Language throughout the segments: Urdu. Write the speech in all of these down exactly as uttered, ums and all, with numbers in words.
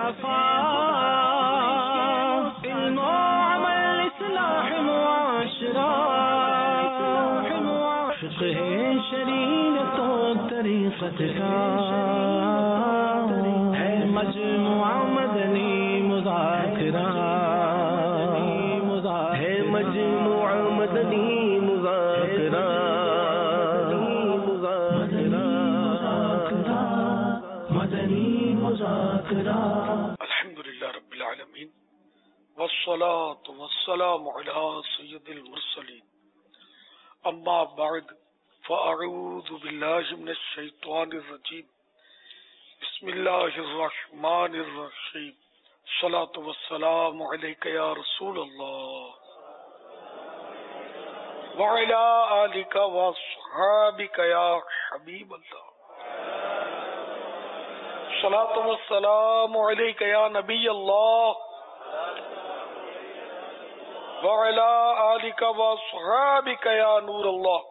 مصطفیٰ علم و عمل اصلاح معاشرہ فقہ شریعت و طریقت کا ہے مجموعہ مدنی مذاکرہ ہے مجموعہ مدنی مذاکرہ مدنی مذاکرہ. الحمدللہ رب العالمین والصلاة والسلام علی سید المرسلین. اما بعد فاعوذ باللہ من الشیطان الرجیم. بسم اللہ الرحمن الرحیم. الصلاة والسلام علیک یا رسول اللہ وعلی آلک واصحابک یا حبیب اللہ. الصلاة والسلام علیک یا نبی اللہ وعلی آلک واصحابک یا نور اللہ.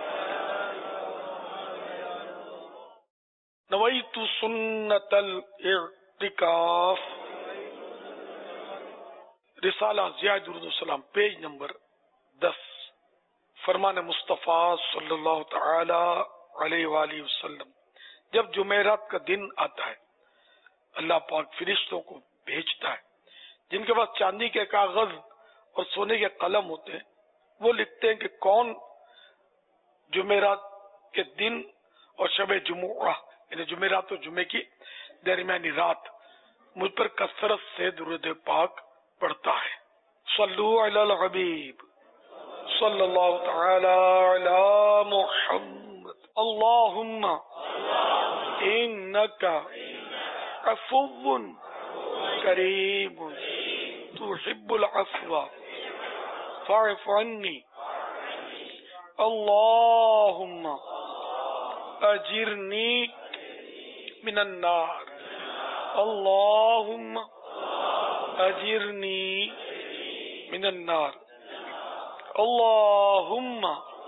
نویت سنت الاعتکاف. رسالہ ضیاء درود السلام پیج نمبر دس. فرمان مصطفیٰ صلی اللہ تعالی علیہ وآلہ وسلم. جب جمعرات کا دن آتا ہے اللہ پاک فرشتوں کو بھیجتا ہے جن کے پاس چاندی کے کاغذ اور سونے کے قلم ہوتے ہیں. وہ لکھتے ہیں کہ کون جمعرات کے دن اور شب جمعہ یعنی جمعرات اور جمعے کی درمیانی رات مجھ پر کثرت سے درود پاک پڑھتا ہے. صلو علی الحبیب صلی اللہ تعالی علی محمد. اللہم انک عفو کریم تحب العفو فاعف عنی. اللہم اجرنی من النار. اللہم اجرنی من النار. اللہم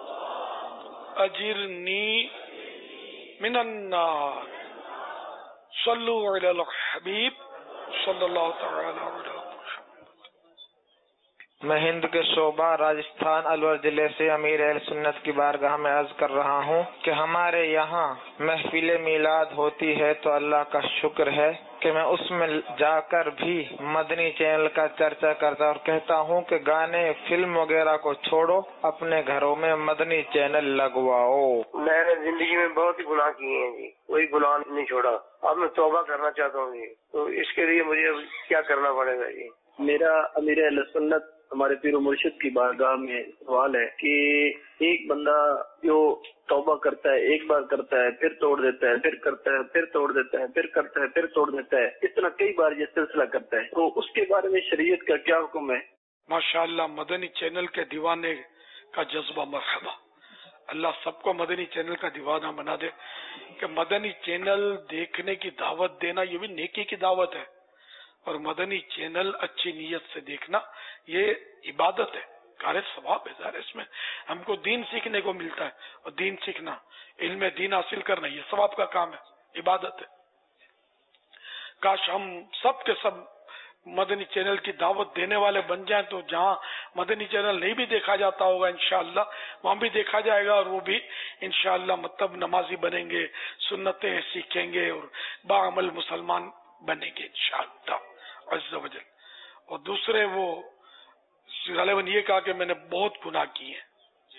اجرنی من النار. صلو علی الحبیب صلی اللہ تعالی علیہ وسلم. میں ہند کے شعبہ راجستھان الور ضلع سے امیر اہل سنت کی بارگاہ میں عرض کر رہا ہوں کہ ہمارے یہاں محفل میلاد ہوتی ہے تو اللہ کا شکر ہے کہ میں اس میں جا کر بھی مدنی چینل کا چرچا کرتا اور کہتا ہوں کہ گانے فلم وغیرہ کو چھوڑو اپنے گھروں میں مدنی چینل لگواؤ. میں نے زندگی میں بہت ہی گناہ کیے ہیں جی, کوئی گناہ نہیں چھوڑا. اب میں توبہ کرنا چاہتا ہوں جی, تو اس کے لیے مجھے کیا کرنا پڑے گا جی؟ میرا امیر اہل سنت ہمارے پیر و مرشد کی بارگاہ میں سوال ہے کہ ایک بندہ جو توبہ کرتا ہے ایک بار کرتا ہے پھر توڑ دیتا ہے پھر کرتا ہے پھر توڑ دیتا ہے پھر کرتا ہے پھر توڑ دیتا ہے, اس طرح کئی بار یہ سلسلہ کرتا ہے, تو اس کے بارے میں شریعت کا کیا حکم ہے؟ ماشاءاللہ مدنی چینل کے دیوانے کا جذبہ مرحبا. اللہ سب کو مدنی چینل کا دیوانہ بنا دے. کہ مدنی چینل دیکھنے کی دعوت دینا یہ بھی نیکی کی دعوت ہے, اور مدنی چینل اچھی نیت سے دیکھنا یہ عبادت ہے, کار ثواب ہے. ظاہر اس میں ہم کو دین سیکھنے کو ملتا ہے, اور دین سیکھنا علم دین حاصل کرنا یہ ثواب کا کام ہے, عبادت ہے. کاش ہم سب کے سب مدنی چینل کی دعوت دینے والے بن جائیں, تو جہاں مدنی چینل نہیں بھی دیکھا جاتا ہوگا انشاءاللہ وہاں بھی دیکھا جائے گا, اور وہ بھی انشاءاللہ مطلب نمازی بنیں گے, سنتیں سیکھیں گے, اور باعمل مسلمان بنیں گے انشاءاللہ عز و جل. اور دوسرے وہ غالباً یہ کہا کہ میں نے بہت گناہ کیے ہیں,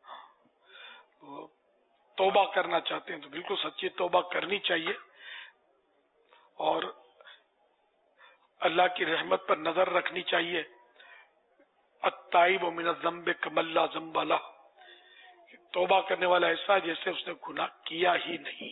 توبہ کرنا چاہتے ہیں تو بالکل سچی توبہ کرنی چاہیے, اور اللہ کی رحمت پر نظر رکھنی چاہیے. التائب من الذنب کمن لا ذنب لہ. توبہ کرنے والا ایسا جیسے اس نے گناہ کیا ہی نہیں.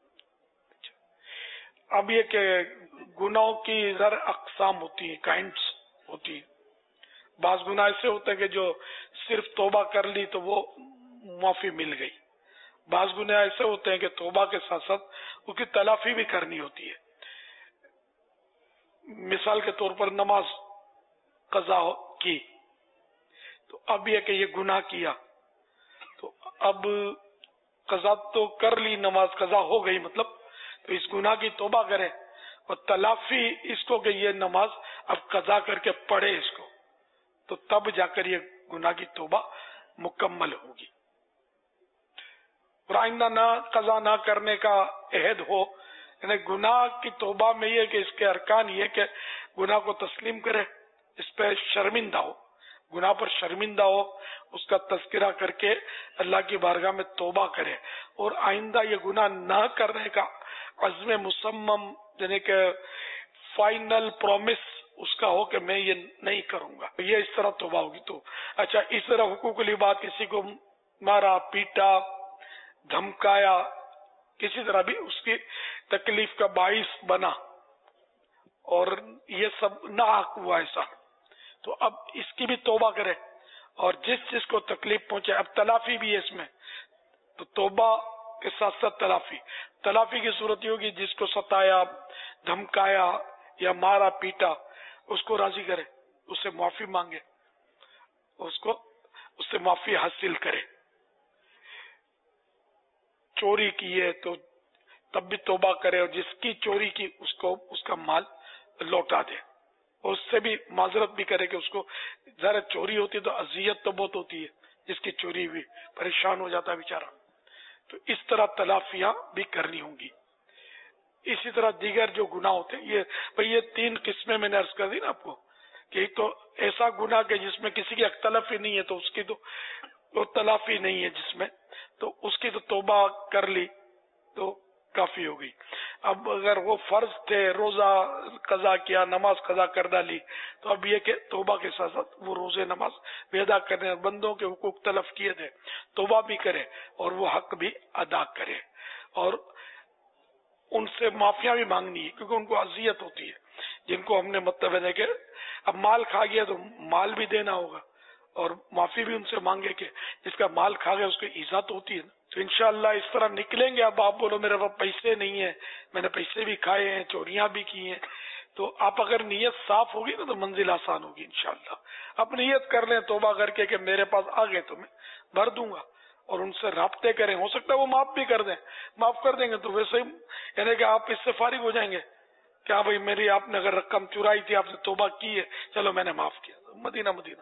اب یہ کہ گناہوں کی ذر اقسام ہوتی ہیں, کائنڈس ہوتی ہیں. بعض گناہ ایسے ہوتے ہیں کہ جو صرف توبہ کر لی تو وہ معافی مل گئی. بعض گناہ ایسے ہوتے ہیں کہ توبہ کے ساتھ ساتھ اس کی تلافی بھی کرنی ہوتی ہے. مثال کے طور پر نماز قضا کی, تو اب یہ کہ یہ گناہ کیا تو اب قضا تو کر لی, نماز قضا ہو گئی, مطلب تو اس گناہ کی توبہ کرے اور تلافی اس کو کہ یہ نماز اب قضا کر کے پڑھے اس کو، تو تب جا کر یہ گناہ کی توبہ مکمل ہوگی. اور آئندہ نہ قضا نہ کرنے کا عہد ہو، یعنی گناہ کی توبہ میں یہ کہ اس کے ارکان یہ کہ گناہ کو تسلیم کرے، اس پہ شرمندہ ہو، گناہ پر شرمندہ ہو، اس کا تذکرہ کر کے اللہ کی بارگاہ میں توبہ کرے، اور آئندہ یہ گناہ نہ کرنے کا عزم مصمم، یعنی کہ فائنل پرومس اس کا ہو کہ میں یہ نہیں کروں گا. یہ اس طرح توبہ ہوگی. تو اچھا، اس طرح حقوق العباد، کسی کو مارا پیٹا دھمکایا، کسی طرح بھی اس کی تکلیف کا باعث بنا اور یہ سب ناحق ہوا ایسا، تو اب اس کی بھی توبہ کرے. اور جس جس کو تکلیف پہنچے، اب تلافی بھی ہے اس میں، تو توبہ کے ساتھ ساتھ تلافی. تلافی کی صورت یہ ہوگی جس کو ستایا، دھمکایا یا مارا پیٹا، اس کو راضی کرے، اس سے معافی مانگے، اس کو اس سے معافی حاصل کرے. چوری کی ہے تو تب بھی توبہ کرے، اور جس کی چوری کی اس کو اس کا مال لوٹا دے، اور اس سے بھی معذرت بھی کرے کہ اس کو ذرا چوری ہوتی تو اذیت تو بہت ہوتی ہے، جس کی چوری ہوئی پریشان ہو جاتا ہے بیچارہ. تو اس طرح تلافیاں بھی کرنی ہوں گی. اسی طرح دیگر جو گناہ ہوتے ہیں، یہ بھئی یہ تین قسمیں میں نے عرض کر دی نا آپ کو، کہ ایک تو ایسا گناہ کہ جس میں کسی کی اختلاف ہی نہیں ہے، تو اس کی تو تلافی نہیں ہے جس میں، تو اس کی تو توبہ کر لی تو کافی ہو گئی. اب اگر وہ فرض تھے، روزہ قضا کیا، نماز قضا کر ڈالی، تو اب یہ کہ توبہ کے ساتھ ساتھ وہ روزے نماز بھی ادا کرنے، بندوں کے حقوق تلف کیے تھے توبہ بھی کرے اور وہ حق بھی ادا کرے، اور ان سے معافیاں بھی مانگنی ہے کیونکہ ان کو اذیت ہوتی ہے. جن کو ہم نے مطلب ہے کہ اب مال کھا گیا تو مال بھی دینا ہوگا، اور معافی بھی ان سے مانگے کہ جس کا مال کھا گیا اس کو ایزا تو ہوتی ہے نا. تو انشاءاللہ اس طرح نکلیں گے. اب آپ بولو میرے پاس پیسے نہیں ہیں، میں نے پیسے بھی کھائے ہیں، چوریاں بھی کی ہیں، تو آپ اگر نیت صاف ہوگی نا تو منزل آسان ہوگی انشاءاللہ. آپ نیت کر لیں توبہ کر کے کہ میرے پاس آ گئے تو میں بھر دوں گا، اور ان سے رابطے کریں، ہو سکتا ہے وہ معاف بھی کر دیں. معاف کر دیں گے تو ویسے ہی یعنی کہ آپ اس سے فارغ ہو جائیں گے کہ ہاں بھائی میری آپ نے اگر رقم چرائی تھی، آپ نے توبہ کی ہے، چلو میں نے معاف کیا، مدینہ مدینہ.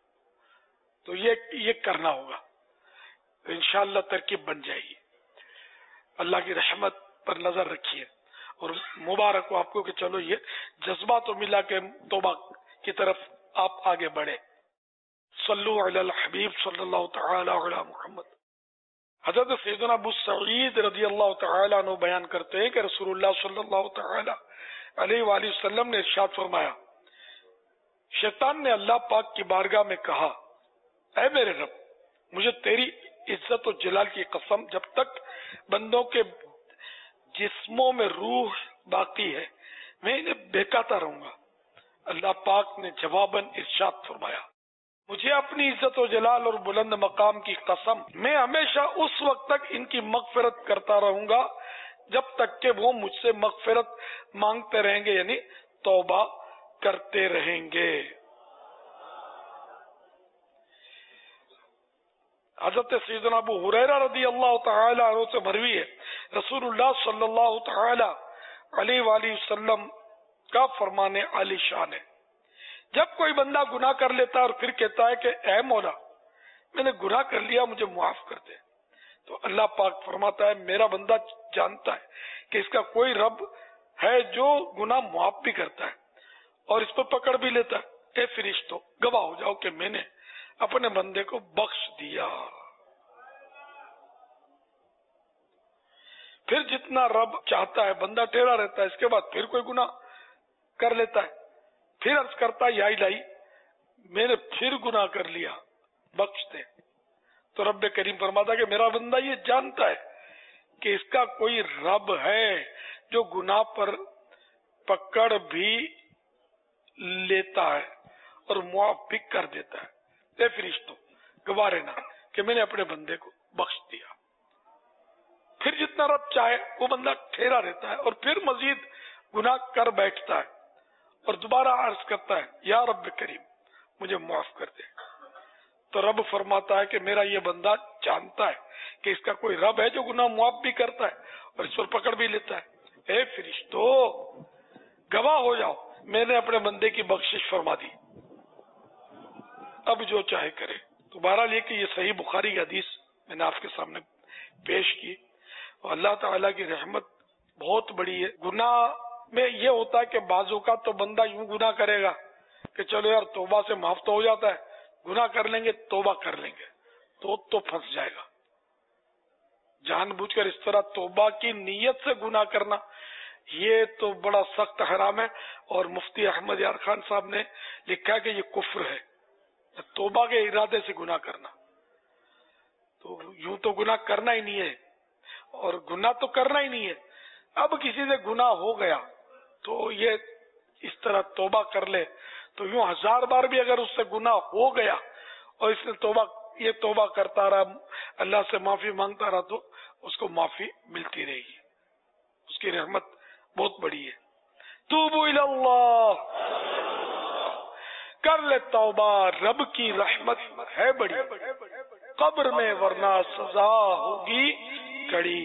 تو یہ یہ کرنا ہوگا، تو انشاءاللہ ترکیب بن جائے گی. اللہ کی رحمت پر نظر رکھیے، اور مبارک ہو آپ کو کہ چلو یہ جذبہ تو ملا کہ توبہ کی طرف آپ آگے بڑھے. صلو علی الحبیب صلی اللہ تعالی علی محمد. حضرت سیدنا ابو سعید رضی اللہ تعالی عنہ بیان کرتے ہیں کہ رسول اللہ صلی اللہ تعالی علیہ وآلہ وسلم نے ارشاد فرمایا، شیطان نے اللہ پاک کی بارگاہ میں کہا، اے میرے رب، مجھے تیری عزت و جلال کی قسم، جب تک بندوں کے جسموں میں روح باقی ہے میں انہیں بہکاتا رہوں گا. اللہ پاک نے جواباً ارشاد فرمایا، مجھے اپنی عزت و جلال اور بلند مقام کی قسم، میں ہمیشہ اس وقت تک ان کی مغفرت کرتا رہوں گا جب تک کہ وہ مجھ سے مغفرت مانگتے رہیں گے، یعنی توبہ کرتے رہیں گے. حضرت سیدنا ابو ہریرہ رضی اللہ تعالی عنہ سے مروی ہے، رسول اللہ صلی اللہ تعالی علیہ وآلہ وسلم کا فرمان عالی شان ہے، جب کوئی بندہ گناہ کر لیتا ہے اور پھر کہتا ہے کہ اے مولا میں نے گناہ کر لیا، مجھے معاف کر دے، تو اللہ پاک فرماتا ہے میرا بندہ جانتا ہے کہ اس کا کوئی رب ہے جو گناہ معاف بھی کرتا ہے اور اس پر پکڑ بھی لیتا ہے. اے فرشتو گواہ ہو جاؤ کہ میں نے اپنے بندے کو بخش دیا. پھر جتنا رب چاہتا ہے بندہ ٹھہرا رہتا ہے، اس کے بعد پھر کوئی گناہ کر لیتا ہے، پھر عرض کرتا ہے یا الہی میں نے پھر گناہ کر لیا، بخش دے. تو رب کریم فرماتا ہے کہ میرا بندہ یہ جانتا ہے کہ اس کا کوئی رب ہے جو گناہ پر پکڑ بھی لیتا ہے اور معاف بھی کر دیتا ہے. اے فرشتوں گواہ رہنا کہ میں نے اپنے بندے کو بخش دیا. پھر جتنا رب چاہے وہ بندہ ٹھہرا رہتا ہے اور پھر مزید گناہ کر بیٹھتا ہے اور دوبارہ عرض کرتا ہے یا رب کریم مجھے معاف کر دے. تو رب فرماتا ہے کہ میرا یہ بندہ جانتا ہے کہ اس کا کوئی رب ہے جو گناہ معاف بھی کرتا ہے اور اس پر پکڑ بھی لیتا ہے. اے فرشتو گواہ ہو جاؤ میں نے اپنے بندے کی بخشش فرما دی، اب جو چاہے کرے۔ تو بہرحال یہ کہ یہ صحیح بخاری کی حدیث میں نے آپ کے سامنے پیش کی، اور اللہ تعالیٰ کی رحمت بہت بڑی ہے۔ گناہ میں یہ ہوتا ہے کہ بعض اوقات تو بندہ یوں گناہ کرے گا کہ چلو یار توبہ سے معاف تو ہو جاتا ہے، گناہ کر لیں گے توبہ کر لیں گے تو تو پھنس جائے گا۔ جان بوجھ کر اس طرح توبہ کی نیت سے گناہ کرنا یہ تو بڑا سخت حرام ہے، اور مفتی احمد یار خان صاحب نے لکھا کہ یہ کفر ہے، توبہ کے ارادے سے گناہ کرنا۔ تو یوں تو گناہ کرنا ہی نہیں ہے، اور گناہ تو کرنا ہی نہیں ہے، اب کسی سے گناہ ہو گیا تو یہ اس طرح توبہ کر لے، تو یوں ہزار بار بھی اگر اس سے گناہ ہو گیا اور اس نے توبہ یہ توبہ کرتا رہا، اللہ سے معافی مانگتا رہا، تو اس کو معافی ملتی رہے گی، اس کی رحمت بہت بڑی ہے۔ توبوا الی اللہ، کر لے توبہ، رب کی رحمت ہے بڑی، قبر میں ورنہ سزا ہوگی کڑی۔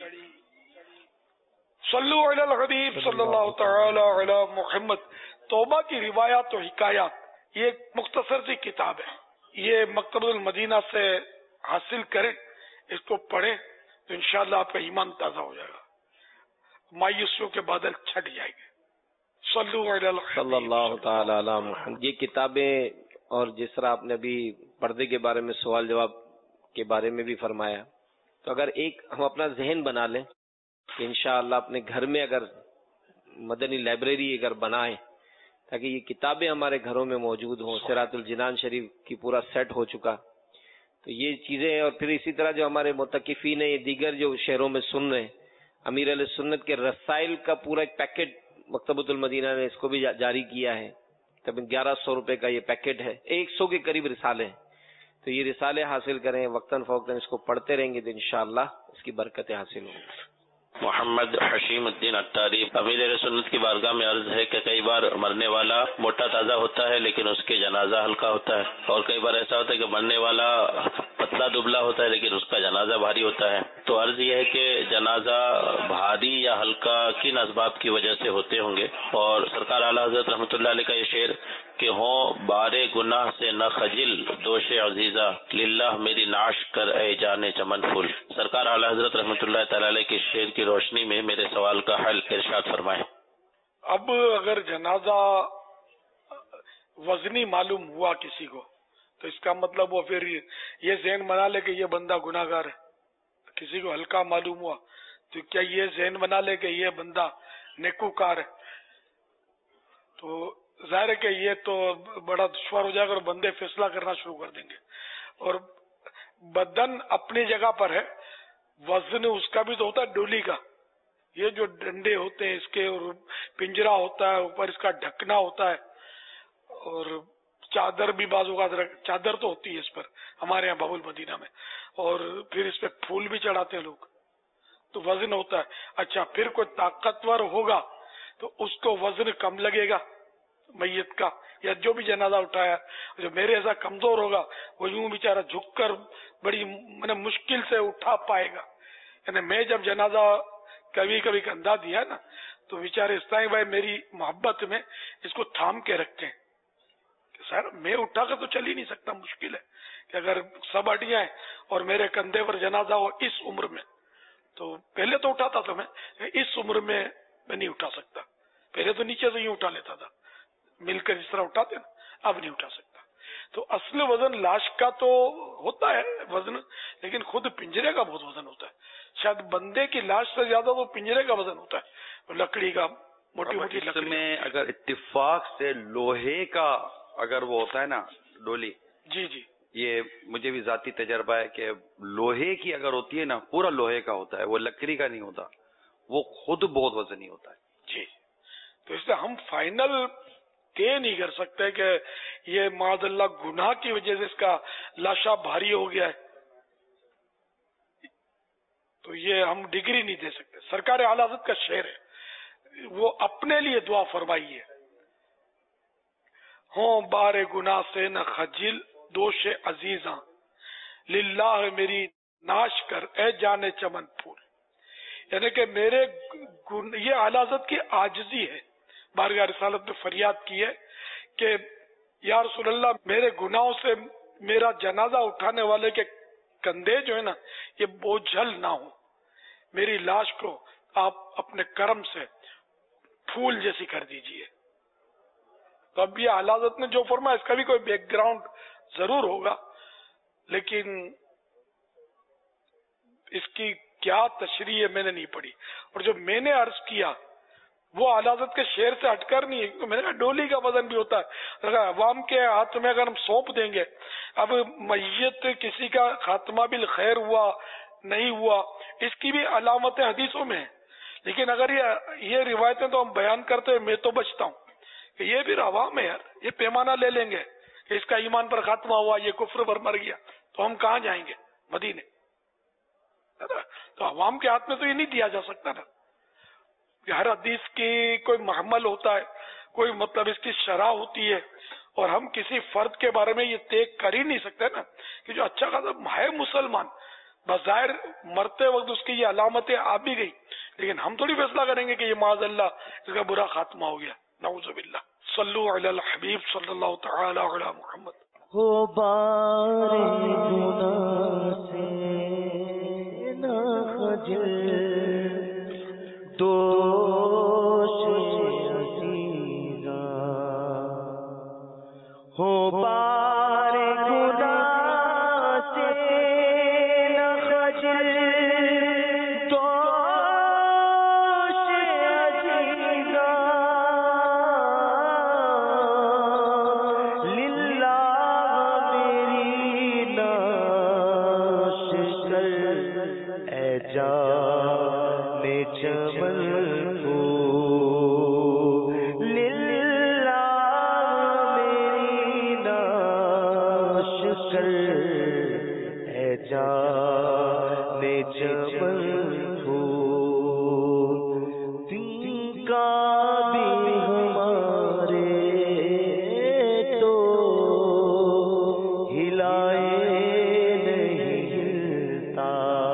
صلو علی الحبیب صلی اللہ تعالی علی محمد۔ توبہ کی روایات و حکایات یہ ایک مختصر سی کتاب ہے، یہ مکتبۃ المدینہ سے حاصل کریں، اس کو پڑھیں تو انشاءاللہ آپ کا ایمان تازہ ہو جائے گا، مایوسیوں کے بادل چھٹ جائیں گے۔ صلو علی الحبیب صلی اللہ تعالی علی محمد۔ یہ کتابیں، اور جس طرح آپ نے ابھی پردے کے بارے میں سوال جواب کے بارے میں بھی فرمایا، تو اگر ایک ہم اپنا ذہن بنا لیں کہ انشاءاللہ اپنے گھر میں اگر مدنی لائبریری اگر بنائیں تاکہ یہ کتابیں ہمارے گھروں میں موجود ہوں، صراط الجنان شریف کی پورا سیٹ ہو چکا، تو یہ چیزیں، اور پھر اسی طرح جو ہمارے متقفین ہیں، یہ دیگر جو شہروں میں سن رہے ہیں، امیر علیہ سنت کے رسائل کا پورا ایک پیکٹ مکتبۃ المدینہ نے اس کو بھی جاری کیا ہے، تقریباً گیارہ سو روپے کا یہ پیکٹ ہے، ایک سو کے قریب رسالے ہیں، تو یہ رسالے حاصل کریں، وقتاً فوقتاً اس کو پڑھتے رہیں گے تو انشاءاللہ اس کی برکتیں حاصل ہوں گی۔ محمد حشیم الدین عطاری۔ امیر اہل سنت کی بارگاہ میں عرض ہے کہ کئی بار مرنے والا موٹا تازہ ہوتا ہے لیکن اس کے جنازہ ہلکا ہوتا ہے، اور کئی بار ایسا ہوتا ہے کہ مرنے والا پتلا دبلا ہوتا ہے لیکن اس کا جنازہ بھاری ہوتا ہے۔ تو عرض یہ ہے کہ جنازہ بھاری یا ہلکا کن اسباب کی وجہ سے ہوتے ہوں گے، اور سرکار اعلیٰ حضرت رحمۃ اللہ علیہ کا یہ شعر کہ ہوں بارے گناہ سے نہ خجل دوش عزیزہ للہ میری نعش کر اے جانے چمن پھول، سرکار اعلیٰ حضرت رحمۃ اللہ تعالی علیہ کے شعر کی روشنی میں میرے سوال کا حل ارشاد فرمائیں۔ اب اگر جنازہ وزنی معلوم ہوا کسی کو تو اس کا مطلب وہ پھر یہ ذہن بنا لے کہ یہ بندہ گناہ گار ہے، کسی کو ہلکا معلوم ہوا تو کیا یہ ذہن بنا لے کہ یہ بندہ نیکوکار ہے، تو ظاہر ہے کہ یہ تو بڑا دشوار ہو جائے گا اور بندے فیصلہ کرنا شروع کر دیں گے۔ اور بدن اپنی جگہ پر ہے، وزن اس کا بھی تو ہوتا ہے ڈولی کا، یہ جو ڈنڈے ہوتے ہیں اس کے، اور پنجرا ہوتا ہے، اوپر اس کا ڈھکنا ہوتا ہے، اور چادر بھی بعض اوقات چادر تو ہوتی ہے اس پر ہمارے یہاں باب المدینہ میں، اور پھر اس پہ پھول بھی چڑھاتے ہیں لوگ، تو وزن ہوتا ہے۔ اچھا پھر کوئی طاقتور ہوگا تو اس کو وزن کم لگے گا میت کا، یا جو بھی جنازہ اٹھایا، جو میرے ایسا کمزور ہوگا وہ یوں بیچارہ جھک کر بڑی مشکل سے اٹھا پائے گا۔ یعنی میں جب جنازہ کبھی کبھی کندھا دیا نا تو بیچارے اس طرح بھائی میری محبت میں اس کو تھام کے رکھتے ہیں کہ سر میں اٹھا کر تو چل ہی نہیں سکتا، مشکل ہے کہ اگر سب ہٹ جائیں اور میرے کندھے پر جنازہ ہو اس عمر میں، تو پہلے تو اٹھاتا تھا میں، اس عمر میں میں نہیں اٹھا سکتا، پہلے تو نیچے سے یوں اٹھا لیتا تھا مل کر جس طرح اٹھاتے نا، اب نہیں اٹھا سکتا۔ تو اصل وزن لاش کا تو ہوتا ہے وزن، لیکن خود پنجرے کا بہت وزن ہوتا ہے، شاید بندے کی لاش سے زیادہ تو پنجرے کا وزن ہوتا ہے، لکڑی کا، موٹی موٹی لکڑی میں اگر اتفاق سے لوہے کا اگر وہ ہوتا ہے نا ڈولی، جی جی یہ مجھے بھی ذاتی تجربہ ہے کہ لوہے کی اگر ہوتی ہے نا، پورا لوہے کا ہوتا ہے، وہ لکڑی کا نہیں ہوتا، وہ خود بہت وزنی ہوتا ہے جی۔ تو اس لیے ہم فائنل طے نہیں کر سکتے کہ یہ معاذ اللہ گناہ کی وجہ سے اس کا لاشا بھاری ہو گیا ہے، تو یہ ہم ڈگری نہیں دے سکتے۔ سرکار اعلیٰ حضرت کا شعر ہے، وہ اپنے لیے دعا فرمائیے، ہوں بار گناہ سے نہ خجل دوش عزیزاں للہ میری ناش کر اے جانے چمن پھول، یعنی کہ میرے یہ اعلیٰ حضرت کی عاجزی ہے، بارگاہ رسالت میں فریاد کی ہے کہ یا رسول اللہ میرے گناہوں سے میرا جنازہ اٹھانے والے کے کندھے جو ہے نا یہ بوجھل نہ ہو، میری لاش کو آپ اپنے کرم سے پھول جیسی کر دیجئے. تو اب یہ اعلیٰ حضرت نے جو فرمایا اس کا بھی کوئی بیک گراؤنڈ ضرور ہوگا، لیکن اس کی کیا تشریح ہے میں نے نہیں پڑھی. اور جو میں نے عرض کیا وہ اعلیٰ حضرت کے شعر سے ہٹ کر نہیں ہے. میں نے کہا ڈولی کا وزن بھی ہوتا ہے، اگر عوام کے ہاتھ میں اگر ہم سونپ دیں گے، اب میت کسی کا خاتمہ بالخیر ہوا نہیں ہوا اس کی بھی علامت حدیثوں میں ہے، لیکن اگر یہ یہ روایتیں تو ہم بیان کرتے ہیں میں تو بچتا ہوں کہ یہ بھی عوام ہے یار، یہ پیمانہ لے لیں گے کہ اس کا ایمان پر خاتمہ ہوا، یہ کفر پر مر گیا، تو ہم کہاں جائیں گے؟ مدینے. تو عوام کے ہاتھ میں تو یہ نہیں دیا جا سکتا نا کہ ہر حدیث کی کوئی محمل ہوتا ہے، کوئی مطلب اس کی شرح ہوتی ہے، اور ہم کسی فرد کے بارے میں یہ طے کر ہی نہیں سکتے نا کہ جو اچھا خاصا ہے مسلمان، بظاہر مرتے وقت اس کی یہ علامتیں آ بھی گئی، لیکن ہم تھوڑی فیصلہ کریں گے کہ یہ معاذ اللہ اس کا برا خاتمہ ہو گیا. نعوذ باللہ. صلو علی الحبیب صلی اللہ تعالی علی محمد. ہو بار گناہ سے نہ خجل دوش عزیزاں، ہو بار گناہ سے نہ خجل دوش عزیزاں، للہ میری ناش کر اے جان چمن کو، للہ میری ناش کر اے جان چمن کو، تن کا بھی ہمارے تو ہلائے نہیں ہلتا،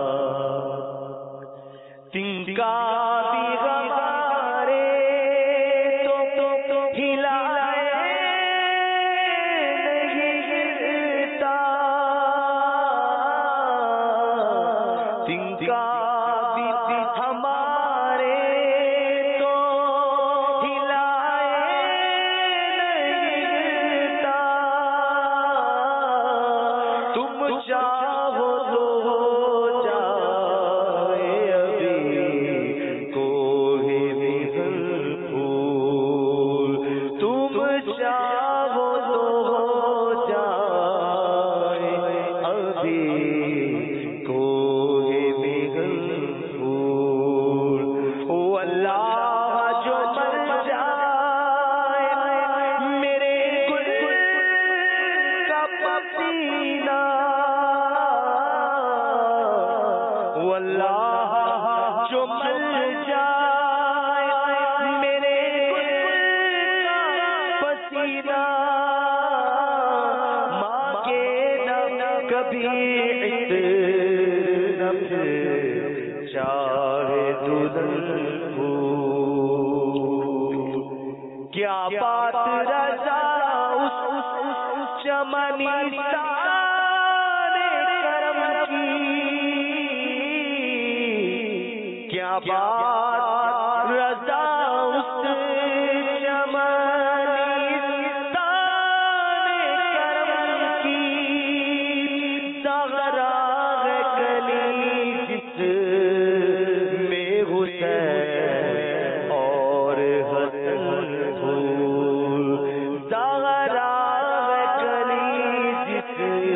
تن کا بھی ہمارے تو ہلائے نہیں ہلتا، تن کا بھی ہمارے تو ہلائے نہیں ہلتا، تم چاہو تو ہو جائے ابھی کوہ بغل پھول، تم چاہو تو ہو جائے ابھی کوہ بغل پھول، او اللہ جو مر جائے میرے گل کا پسینہ، واللہ جو مر جائے میرے گل کا پسینہ، ماں کے نہ کبھی عطر چاہے دلہن ہو، کیا بات رضا اس چمنی کرم کی، کیا بات رضا اس چمنی کرم کی، زغرا ہے کلی جس میں حسین اور حسن پھول، زغرا ہے کلی جس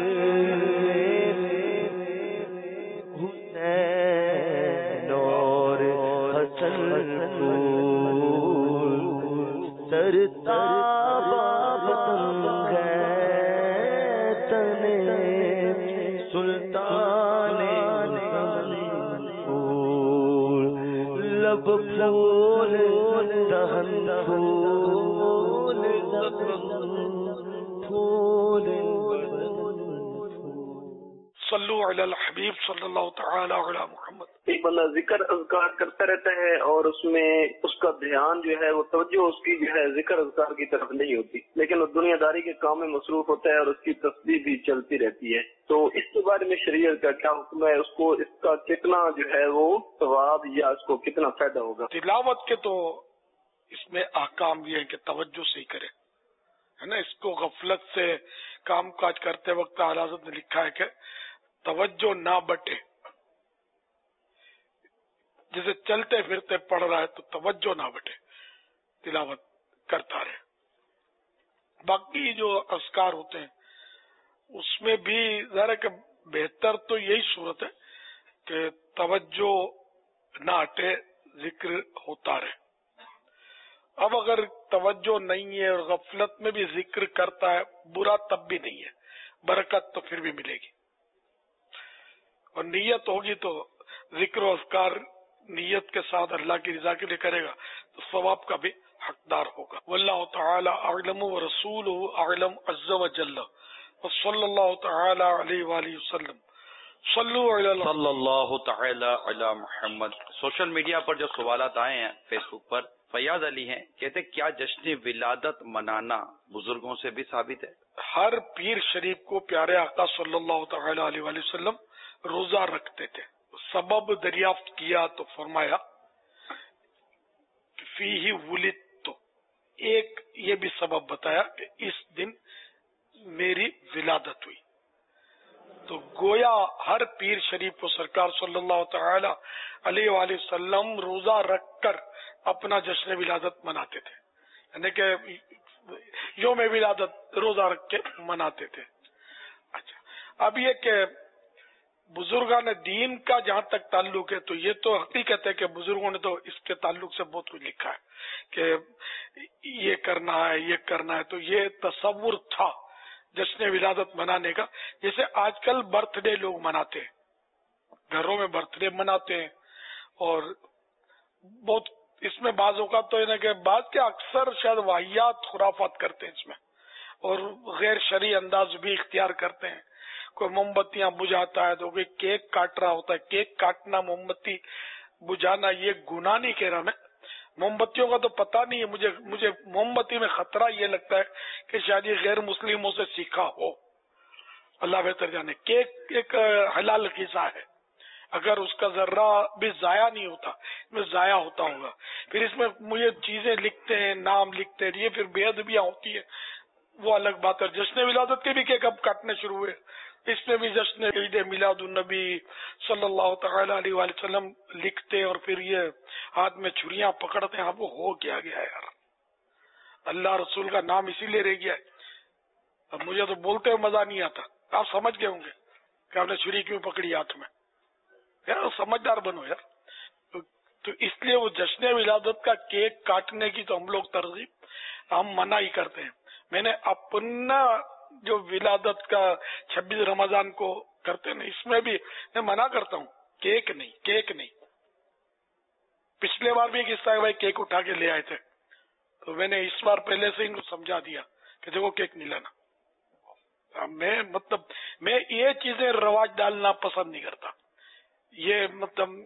حسین اور حسن پھول، سرتاب پتنگ ہے تنے سلطان حسن پھول، لب پھول دہن پھول پھول. सल्लु अलल हबीब सल्लल्लाहु तआला अला मुहम्मद। एक बंदा जिक्र अज़कार करता रहता है और उसमें उसका ध्यान जो है वो तवज्जो उसकी जो है जिक्र अज़कार की तरफ नहीं होती, लेकिन वो दुनियादारी के काम में मसरूफ होता है और उसकी तस्बीह भी चलती रहती है। तो इसके बारे में शरीयत का क्या हुक्म है? उसको इसका कितना जो है वो सवाब या उसको कितना फायदा होगा? तिलावत के तो इसमें अहकाम ये है कि तवज्जो से ही करे, है ना। इसको गफलत से काम काज करते वक्त आला हज़रत ने लिखा है कि तवज्जो ना बटे, जैसे चलते फिरते पढ़ रहा है तो तवज्जो ना बटे, तिलावत करता रहे। बाकी जो अस्कार होते हैं उसमें भी जरा के बेहतर तो यही सूरत है कि तवज्जो ना हटे, जिक्र होता रहे। अब अगर तवज्जो नहीं है और गफलत में भी जिक्र करता है, बुरा तब भी नहीं है, बरकत तो फिर भी मिलेगी। और नीयत होगी तो जिक्र और अस्कार नीयत के साथ अल्लाह की रजा के लिए करेगा तो सवाब का भी हकदार होगा। वल्लाहु तआला अअलम व रसूलुहु अअलम अज़्ज़ व जल्ल व सल्लल्लाहु तआला अलैहि व आलिहि वसल्लम सल्लल्लाहु तआला अला मुहम्मद। सोशल मीडिया पर जो सवालात आए हैं फेसबुक पर, फैयाज अली हैं, कहते क्या जश्न विलादत मनाना बुजुर्गों से भी साबित है? हर पीर शरीफ को प्यारे आका सल्लल्लाहु तआला अलैहि वसल्लम रोजा रखते थे। सबब दरियाफ्त किया तो फरमाया फीही वुलिद, तो एक ये भी सबब बताया कि इस दिन मेरी विलादत हुई। तो गोया हर पीर शरीफ को सरकार सल्लल्लाहु तआला अलैहि वसल्लम रोजा रखकर अपना जश्न विलादत मनाते थे, यानी कि योम विलादत रोजा रख के मनाते थे। अच्छा, अब ये कि बुजुर्गान दीन का जहाँ तक ताल्लुक है तो ये तो हकीकत है कि बुजुर्गों ने तो इसके ताल्लुक से बहुत कुछ लिखा है कि ये करना है ये करना है। तो ये तसव्वुर था जश्न विलादत मनाने का, जैसे आजकल बर्थडे लोग मनाते हैं, घरों में बर्थडे मनाते हैं और बहुत इसमें बाजों का तो है कि बाद के अक्सर शायद वाहियात खुराफात करते हैं इसमें और गैर शरई अंदाज भी इख्तियार करते हैं। कोई मोमबत्तियां बुझाता है तो कोई केक काट रहा होता है। केक काटना, मोमबत्ती बुझाना ये गुनाह नहीं कह रहा मैं, मोमबत्तियों का तो पता नहीं है मुझे मुझे मोमबत्ती में खतरा ये लगता है कि शायद ये गैर मुस्लिमों से सीखा हो, अल्लाह बेहतर जाने। केक एक हलाल ग़िज़ा है, अगर उसका जर्रा भी जाया नहीं होता, इसमें जाया होता होगा। फिर इसमें मुझे चीजें लिखते हैं, नाम लिखते हैं, ये फिर बेअदबियां होती है, वो अलग बात है। जश्न विलादत के भी केक अब काटने शुरू हुए, इसमें भी जश्न ईद मिलादुन नबी सल्लल्लाहु तआला अलैहि वसल्लम लिखते हैं और फिर ये हाथ में छुरियां पकड़ते हैं। अब वो हो क्या गया यार, अल्लाह रसूल का नाम इसीलिए रह गया है। अब मुझे तो बोलते हुए मजा नहीं आता, आप समझ गए होंगे कि आपने छुरी क्यों पकड़ी हाथ में। यार समझदार बनो यार। तो, तो इसलिए वो जश्न विलादत का केक काटने की तो हम लोग तरजीब हम मना ही करते हैं। मैंने अपना जो विलादत का छब्बीस रमजान को करते हैं ना, इसमें भी मैं मना करता हूँ, केक नहीं केक नहीं। पिछले बार भी किस्सा है, भाई केक उठा के ले आए थे तो मैंने इस बार पहले से इनको समझा दिया कि देखो केक नहीं लाना। मैं मतलब मैं ये चीजें रवाज डालना पसंद नहीं करता, ये मतलब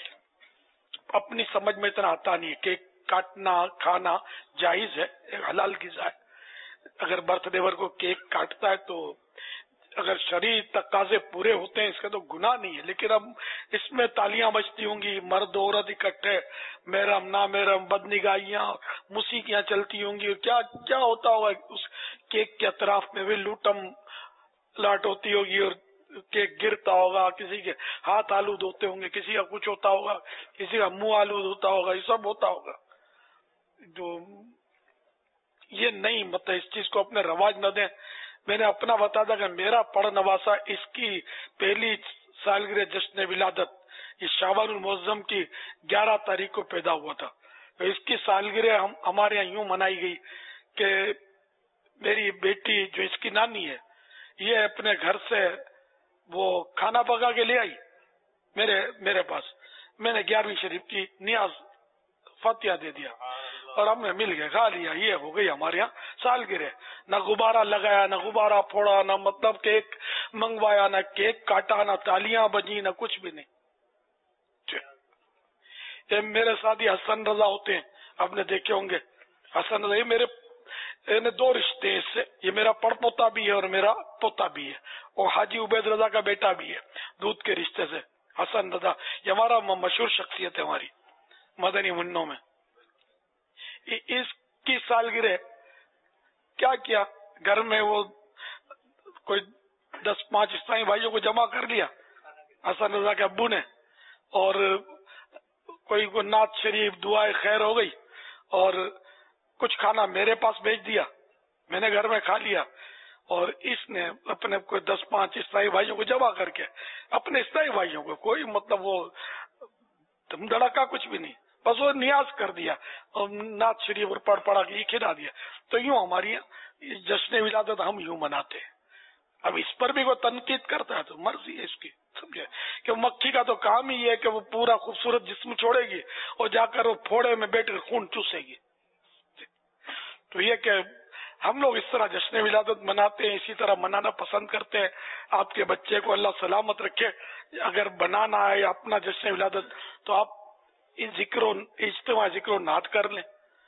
अपनी समझ में इतना आता नहीं है। केक काटना खाना जायज है, एक हलाल ग़िज़ा है। अगर बर्थडे वर को केक काटता है तो अगर शरई तकाजे पूरे होते हैं इसका तो गुनाह नहीं है। लेकिन अब इसमें तालियां बजती होंगी, मर्द औरत इकट्ठे, मेहरम ना मेहरम, बदनिगाहियां, मूसीकियां चलती होंगी, क्या क्या होता होगा उस केक के अतराफ में भी लूटम लाट होती होगी और केक गिरता होगा, किसी के हाथ आलूद होते होंगे, किसी का कुछ होता होगा, किसी का मुंह आलूद होता होगा, ये सब होता होगा। जो ये नहीं, मतलब इस चीज को अपने रवाज न दें। मैंने अपना बता था कि मेरा पढ़ नवासा इसकी पहली सालगिरह जश्न विलादत इस शाबानुल मुअज़्ज़म की ग्यारह तारीख को पैदा हुआ था। तो इसकी सालगिरह हम हमारे यहाँ यूं मनाई गई कि मेरी बेटी जो इसकी नानी है ये अपने घर से वो खाना पका के ले आई मेरे मेरे पास। मैंने ग्यारहवीं शरीफ की नियाज फातिहा दे दिया और हमने मिल गए खा लिया। ये हो गई हमारे यहाँ सालगिरह। न गुब्बारा लगाया, न गुब्बारा फोड़ा, न मतलब कि एक منگوایا، نہ کیک کاٹا، نہ تالیاں بجی، نہ کچھ بھی نہیں. یہ میرے ساتھ یہ حسن رضا ہوتے ہیں، آپ نے دیکھے ہوں گے. حسن رضا یہ میرے دو رشتے ہیں اس سے، یہ میرا پڑ پوتا بھی ہے اور میرا پوتا بھی ہے، اور حاجی عبید رضا کا بیٹا بھی ہے دودھ کے رشتے سے. حسن رضا یہ ہمارا مشہور شخصیت ہے ہماری مدنی منوں میں. اس کی سالگرہ کیا کیا، گھر میں وہ کوئی دس پانچ اسلامی بھائیوں کو جمع کر لیا حسن رضا کے ابو نے، اور کوئی کو نعت شریف دعائے خیر ہو گئی، اور کچھ کھانا میرے پاس بھیج دیا، میں نے گھر میں کھا لیا، اور اس نے اپنے کوئی دس پانچ اسلامی بھائیوں کو جمع کر کے، اپنے اسلامی بھائیوں کو، کوئی مطلب وہ دم دھڑکا کچھ بھی نہیں، بس وہ نیاز کر دیا اور نعت شریف اور پڑھ پڑھا کے یہ کھلا دیا. تو یوں ہماری جشن ولادت ہم یوں مناتے ہیں. اب اس پر بھی کوئی تنقید کرتا ہے تو مرضی ہے اس کی، سمجھے کہ مکھی کا تو کام ہی ہے کہ وہ پورا خوبصورت جسم چھوڑے گی اور جا کر وہ پھوڑے میں بیٹھ کر خون چوسے گی. تو یہ کہ ہم لوگ اس طرح جشن ولادت مناتے ہیں، اسی طرح منانا پسند کرتے ہیں. آپ کے بچے کو اللہ سلامت رکھے. اگر بنانا ہے اپنا جشن ولادت تو آپ ان ذکر و اجتماع ذکر و نعت کر لیں،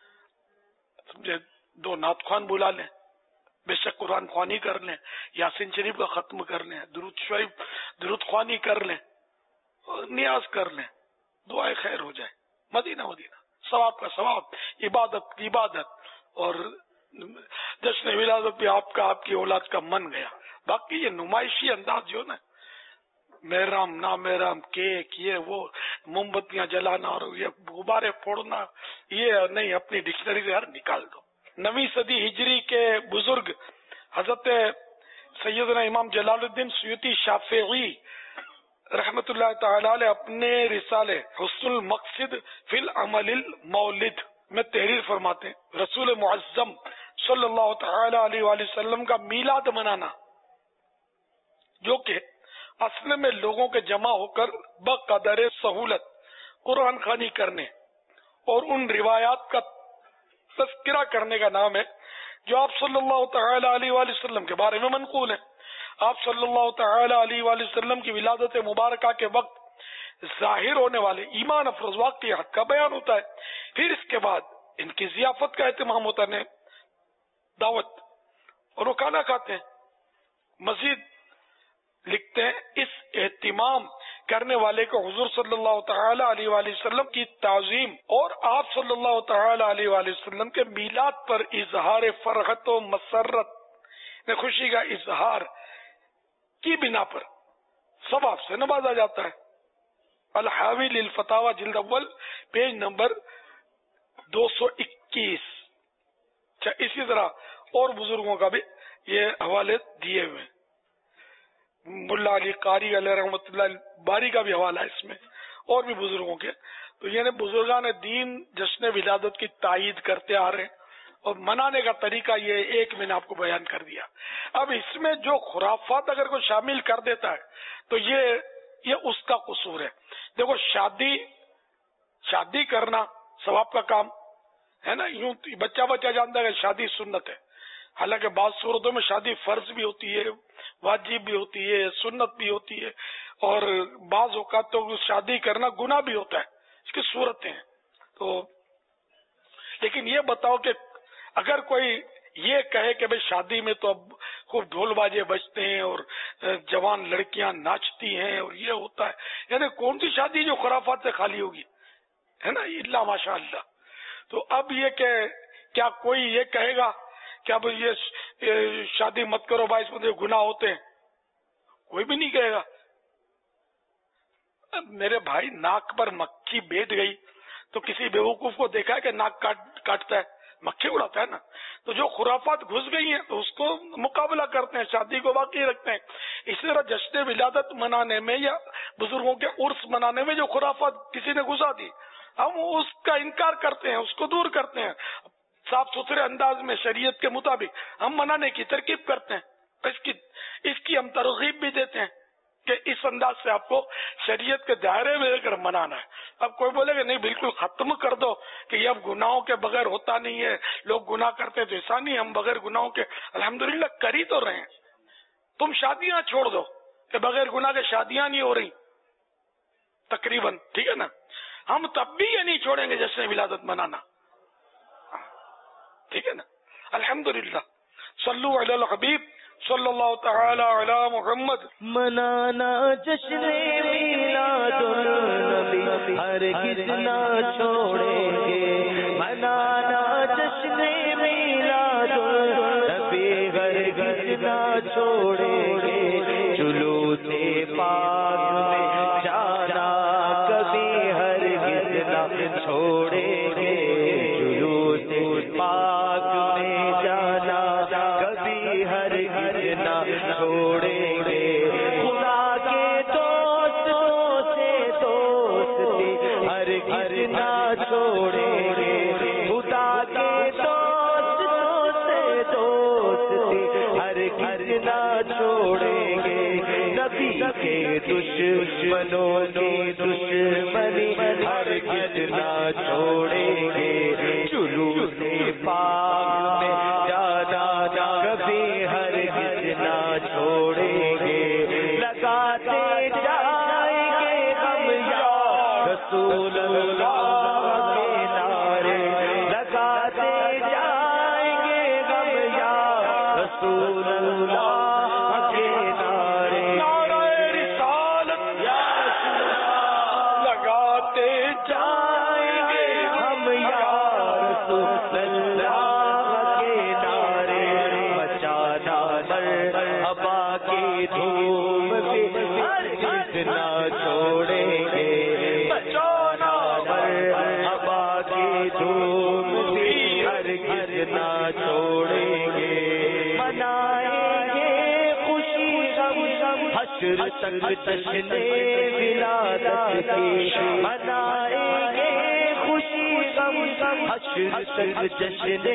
سمجھے، دو نعت خوان بلا لیں، بے شک قرآن خوانی کر لیں، یاسین شریف کا ختم کر لیں، درود شریف درود خوانی کر لیں، نیاز کر لیں، دعائے خیر ہو جائے. مدینہ مدینہ ثواب کا ثواب، عبادت کی عبادت، اور جشن ولادت بھی آپ کا آپ کی اولاد کا من گیا. باقی یہ نمائشی انداز جو نا محرم نا محرم کیک یہ وہ موم بتیاں جلانا اور یہ غبارے پھوڑنا، یہ نہیں، اپنی ڈکشنری سے ہر نکال دو. نویں صدی ہجری کے بزرگ حضرت سیدنا امام جلال الدین سیوطی شافعی رحمت اللہ تعالی علیہ اپنے رسالے حسن المقصد فی العمل المولد میں تحریر فرماتے ہیں، رسول معظم صلی اللہ تعالی علیہ وآلہ وسلم کا میلاد منانا، جو کہ اصل میں لوگوں کے جمع ہو کر بقدر سہولت قرآن خوانی کرنے اور ان روایات کا تذکرہ کرنے کا نام ہے جو آپ صلی اللہ تعالی علیہ وآلہ وسلم کے بارے میں منقول ہے. آپ صلی اللہ تعالی علیہ وآلہ وسلم کی ولادت مبارکہ کے وقت ظاہر ہونے والے ایمان افروز واقعات کا بیان ہوتا ہے. پھر اس کے بعد ان کی ضیافت کا اہتمام ہوتا ہے، دعوت، اور وہ کھانا کھاتے ہیں. مزید لکھتے ہیں اس اہتمام کرنے والے کو حضور صلی اللہ تعالی علیہ وآلہ وسلم کی تعظیم اور آپ صلی اللہ تعالی علیہ وآلہ وسلم کے میلاد پر اظہار فرحت و مسرت خوشی کا اظہار کی بنا پر ثواب سے نوازا جاتا ہے. الحاوی للفتاوی جلد اول پیج نمبر دو سو اکیس. اسی طرح اور بزرگوں کا بھی یہ حوالے دیے ہوئے ہیں. ملا علی قاری علیہ رحمۃ اللہ باری کا بھی حوالہ ہے اس میں، اور بھی بزرگوں کے. تو یعنی بزرگان دین جشن ولادت کی تائید کرتے آ رہے ہیں، اور منانے کا طریقہ یہ ایک میں نے آپ کو بیان کر دیا. اب اس میں جو خرافات اگر کوئی شامل کر دیتا ہے تو یہ یہ اس کا قصور ہے. دیکھو شادی شادی کرنا ثواب کا کام ہے نا، یوں بچہ بچہ جانتا ہے کہ شادی سنت ہے، حالانکہ بعض صورتوں میں شادی فرض بھی ہوتی ہے، واجب بھی ہوتی ہے، سنت بھی ہوتی ہے، اور بعض اوقات تو شادی کرنا گناہ بھی ہوتا ہے. اس کی صورتیں ہیں. تو لیکن یہ بتاؤ کہ اگر کوئی یہ کہے کہ بھئی شادی میں تو اب خوب ڈھول باجے بجتے ہیں اور جوان لڑکیاں ناچتی ہیں اور یہ ہوتا ہے، یعنی کون سی شادی جو خرافات سے خالی ہوگی، ہے نا، اللہ ماشاء اللہ. تو اب یہ کہ کیا کوئی یہ کہے گا کہ اب یہ شادی مت کرو بھائی، اس میں گناہ ہوتے ہیں؟ کوئی بھی نہیں کہے گا. میرے بھائی ناک پر مکھی بیٹھ گئی تو کسی بیوقوف کو دیکھا ہے کہ ناک کاٹ کاٹتا ہے، مکھی اڑاتا ہے نا. تو جو خرافات گھس گئی ہیں تو اس کو مقابلہ کرتے ہیں، شادی کو باقی رکھتے ہیں. اسی طرح جشن ولادت منانے میں یا بزرگوں کے عرس منانے میں جو خرافات کسی نے گھسا دی، ہم اس کا انکار کرتے ہیں، اس کو دور کرتے ہیں، صاف ستھرے انداز میں شریعت کے مطابق ہم منانے کی ترکیب کرتے ہیں. اس کی اس کی ہم ترغیب بھی دیتے ہیں کہ اس انداز سے آپ کو شریعت کے دائرے میں لے کر منانا ہے. اب کوئی بولے کہ نہیں بالکل ختم کر دو کہ یہ اب گناہوں کے بغیر ہوتا نہیں ہے، لوگ گناہ کرتے تو ایسا نہیں، ہم بغیر گناہوں کے الحمدللہ کر ہی تو رہے ہیں. تم شادیاں چھوڑ دو کہ بغیر گناہ کے شادیاں نہیں ہو رہی تقریباً، ٹھیک ہے نا، ہم تب بھی یہ نہیں چھوڑیں گے جشن ولادت منانا، ٹھیک ہے نا. الحمدللہ. صلو علی الحبیب صلی اللہ تعالی علی محمد. منانا جشن میلاد النبی ہرگز نہ چھوڑیں گے، منانا جشن میلاد النبی ہرگز نہ چھوڑیں گے، جلوس پاک میں جانا کبھی ہرگز نہ چھوڑیں گے، جلوس پاک میں جانا کبھی ہرگز نہ چھوڑیں گے، خدا کے دوستوں سے دوستی ہرگز نہ چھوڑیں گے، خدا کے دوستوں سے دوستی ہرگز نہ چھوڑیں گے، نبی کے دشمنوں کی دشمنی ہرگز نہ چھوڑیں گے، جلوس پاک میں جانا کبھی ہرگز نہ چھوڑیں گے، لگاتے جائیں گے ہم یا رسول اللہ کے نعرے، لگاتے جائیں گے ہم یا رسول اللہ کے نعرے، نعرہ رسالت یا رسول اللہ لگاتے جائیں گے ہم یا رسول اللہ کے نعرے، مچانا مرحبا کی دھوم بھی ہرگز نہ چھوڑیں گے، مچانا مرحبا کی دھوم بھی ہرگز نہ چھوڑیں گے، منائیں گے خوشی غم حشر تک جشن ولادت کی، منائیں گے خوشی غم حشر تک جشن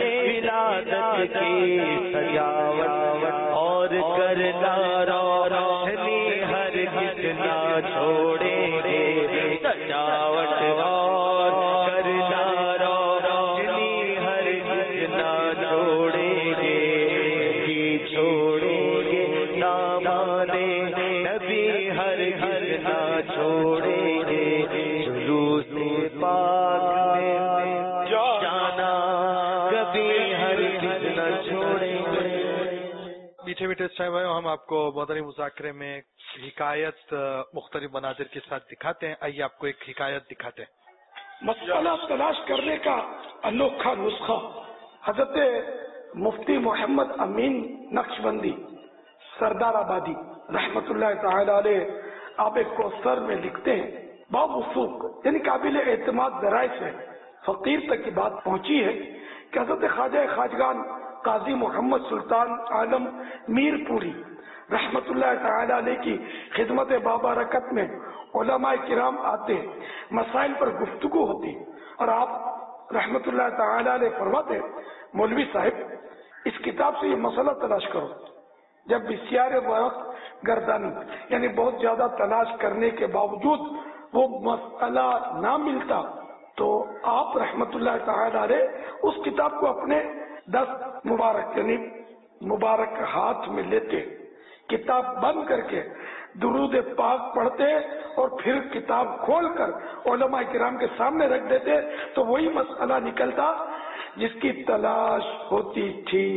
ولادت کی، سجاوٹ اور کرنا روشنی ہرگز نہ چھوڑیں گے، سجاوٹ اور کرنا روشنی ہرگز نہ چھوڑیں گے، یہ چھوڑیں گے دامانے نبی ہرگز نہ چھوڑیں گے، جلوس پاک میں جانا کبھی ہرگز نہ چھوڑیں گے. میٹھے میٹھے اسٹائم بھائیوں، ہم آپ کو مدنی مذاکرے میں حکایت مختلف مناظر کے ساتھ دکھاتے ہیں. آئیے آپ کو ایک حکایت دکھاتے ہیں. مسئلہ تلاش کرنے کا انوکھا نسخہ حضرت مفتی محمد امین نقشبندی سردار آبادی رحمت اللہ تعالی علیہ آب کوثر میں لکھتے ہیں، باوثوق یعنی قابل اعتماد ذرائع سے فقیر تک کی بات پہنچی ہے کہ حضرت خواجہ خواجگان قاضی محمد سلطان عالم میر پوری رحمت اللہ تعالی علیہ کی خدمت بابرکت میں علماء کرام آتے، مسائل پر گفتگو ہوتی اور آپ رحمت اللہ تعالی علیہ فرماتے، مولوی صاحب اس کتاب سے یہ مسئلہ تلاش کرو. جب بسیار وقت گردانی یعنی بہت زیادہ تلاش کرنے کے باوجود وہ مسئلہ نہ ملتا تو آپ رحمت اللہ تعالی علیہ اس کتاب کو اپنے دست مبارک یعنی مبارک ہاتھ میں لیتے، کتاب بند کر کے درود پاک پڑھتے اور پھر کتاب کھول کر علماء کرام کے سامنے رکھ دیتے تو وہی مسئلہ نکلتا جس کی تلاش ہوتی تھی.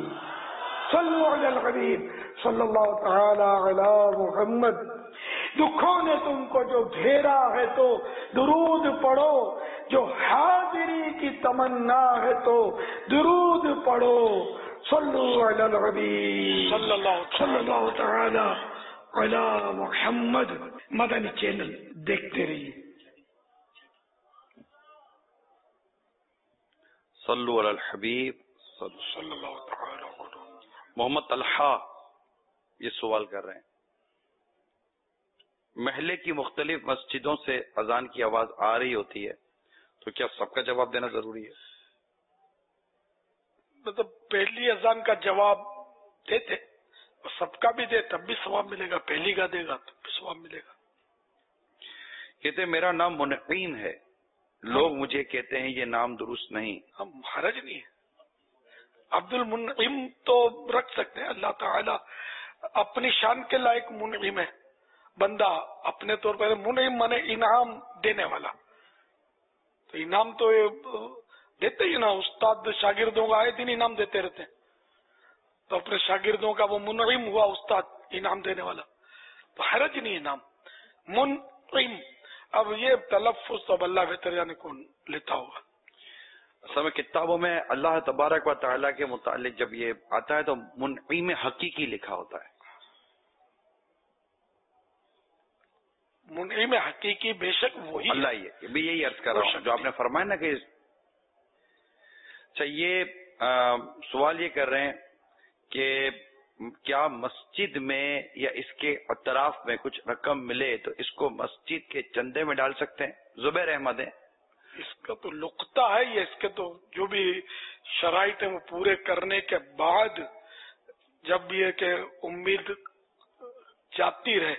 صلو علی الحبیب صلی اللہ تعالی علی محمد. دکھوں نے تم کو جو گھیرا ہے تو درود پڑھو، جو حاضری کی تمنا ہے تو درود پڑھو. صلو علی الحبیب صلی اللہ صلی اللہ تعالی علی محمد. مدنی چینل دیکھتے رہیے. صلو علی الحبیب صلی اللہ تعالی. محمد طلحہ یہ سوال کر رہے ہیں، محلے کی مختلف مسجدوں سے اذان کی آواز آ رہی ہوتی ہے تو کیا سب کا جواب دینا ضروری ہے؟ مطلب پہلی اذان کا جواب دیتے اور سب کا بھی دے تب بھی ثواب ملے گا، پہلی کا دے گا تب بھی ثواب ملے گا. کہتے میرا نام منعیم ہے، لوگ مجھے کہتے ہیں یہ نام درست نہیں. ہم حرج نہیں ہے، عبد المنعم تو رکھ سکتے ہیں. اللہ تعالی اپنی شان کے لائق منعم ہے بندہ اپنے طور پر. منعم مانے انعام دینے والا. تو انعام تو دیتے ہی نا, استاد شاگردوں کا آئے دن انعام دیتے رہتے ہیں. تو اپنے شاگردوں کا وہ منعم ہوا استاد, انعام دینے والا, تو حرج نہیں انعام منعم. اب یہ تلفظ تو اللہ بہتر جانے کون لیتا ہوگا. اصل میں کتابوں میں اللہ تبارک و تعالیٰ کے متعلق جب یہ آتا ہے تو منعم حقیقی لکھا ہوتا ہے. منعم حقیقی بے شک وہی اللہ ہی ہے. بھی یہی عرض کر رہا ہوں جو آپ نے فرمایا نا کہ چاہیے. سوال یہ کر رہے ہیں کہ کیا مسجد میں یا اس کے اطراف میں کچھ رقم ملے تو اس کو مسجد کے چندے میں ڈال سکتے ہیں؟ زبیر احمد ہے. اس کا تو لقطہ ہے یہ, اس کے تو جو بھی شرائط ہیں وہ پورے کرنے کے بعد جب یہ کہ امید جاتی رہے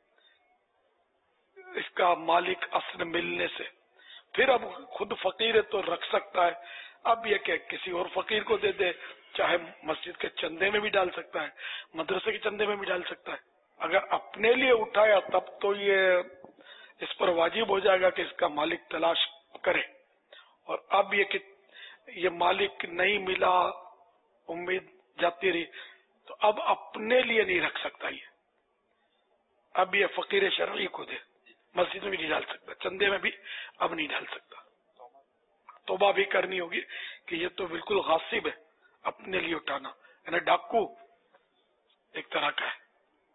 اس کا مالک اصل ملنے سے, پھر اب خود فقیر ہے تو رکھ سکتا ہے. اب یہ کہ کسی اور فقیر کو دے دے, چاہے مسجد کے چندے میں بھی ڈال سکتا ہے, مدرسے کے چندے میں بھی ڈال سکتا ہے. اگر اپنے لیے اٹھایا تب تو یہ اس پر واجب ہو جائے گا کہ اس کا مالک تلاش کرے. اور اب یہ کہ یہ مالک نہیں ملا, امید جاتی رہی, تو اب اپنے لیے نہیں رکھ سکتا. یہ اب یہ فقیر شرعی کو دے, مسجد میں بھی نہیں ڈال سکتا, چندے میں بھی اب نہیں ڈال سکتا. توبہ بھی کرنی ہوگی کہ یہ تو بالکل غاصب ہے, اپنے لیے اٹھانا, یعنی ڈاکو ایک طرح کا ہے.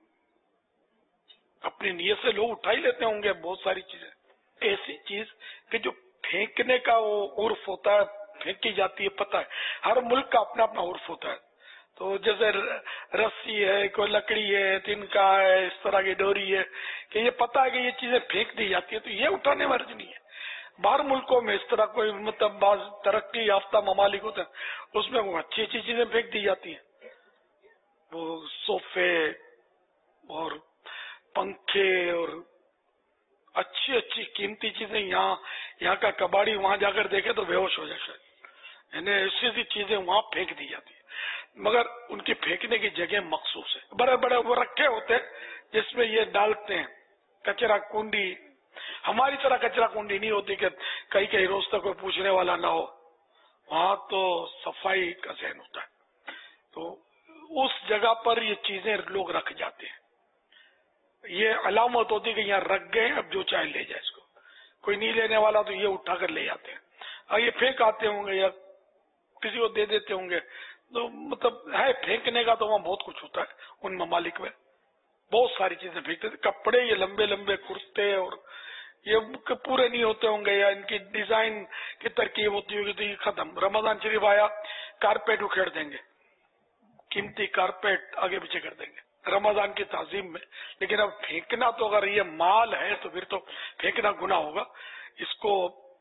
اپنی نیت سے لوگ اٹھا ہی لیتے ہوں گے بہت ساری چیزیں, ایسی چیز کہ جو پھینکنے کا وہ عرف ہوتا ہے, پھینکی جاتی ہے. پتہ ہے ہر ملک کا اپنا اپنا عرف ہوتا ہے. تو جیسے رسی ہے, کوئی لکڑی ہے, تنکا ہے, اس طرح کی ڈوری ہے کہ یہ پتہ ہے کہ یہ چیزیں پھینک دی جاتی ہے, تو یہ اٹھانے میں حرج نہیں ہے. باہر ملکوں میں اس طرح کوئی مطلب بعض ترقی یافتہ ممالک ہوتے ہیں, اس میں وہ اچھی اچھی چیزیں پھینک دی جاتی ہیں, وہ صوفے اور پنکھے اور اچھی اچھی قیمتی چیزیں. یہاں یہاں کا کباڑی وہاں جا کر دیکھے تو بے ہوش ہو جائے شاید, یعنی ایسی ایسی چیزیں وہاں پھینک دی جاتی ہیں, مگر ان کی پھینکنے کی جگہ مخصوص ہے. بڑے بڑے وہ رکھے ہوتے ہیں جس میں یہ ڈالتے ہیں. کچرا کنڈی ہماری طرح کچرا کنڈی نہیں ہوتی کہ کئی کئی روز تک کوئی پوچھنے والا نہ ہو, وہاں تو صفائی کا ذہن ہوتا ہے. تو اس جگہ پر یہ چیزیں لوگ رکھ جاتے ہیں. یہ علامت ہوتی کہ یہاں رکھ گئے, اب جو چاہے لے جائے. اس کو کوئی نہیں لینے والا تو یہ اٹھا کر لے جاتے ہیں. اور یہ پھینک آتے ہوں گے یا کسی کو دے دیتے ہوں گے. تو مطلب ہے پھینکنے کا تو وہاں بہت کچھ ہوتا ہے. ان ممالک میں بہت ساری چیزیں پھینکتے تھے. کپڑے یہ لمبے لمبے کرتے اور یہ پورے نہیں ہوتے ہوں گے, یا ان کی ڈیزائن کی ترکیب ہوتی ہوگی تو یہ ختم. رمضان شریف آیا, کارپیٹ اکھیڑ دیں گے, قیمتی کارپیٹ آگے پیچھے کر دیں گے رمضان کی تعظیم میں. لیکن اب پھینکنا تو اگر یہ مال ہے تو پھر تو پھینکنا گناہ ہوگا. اس کو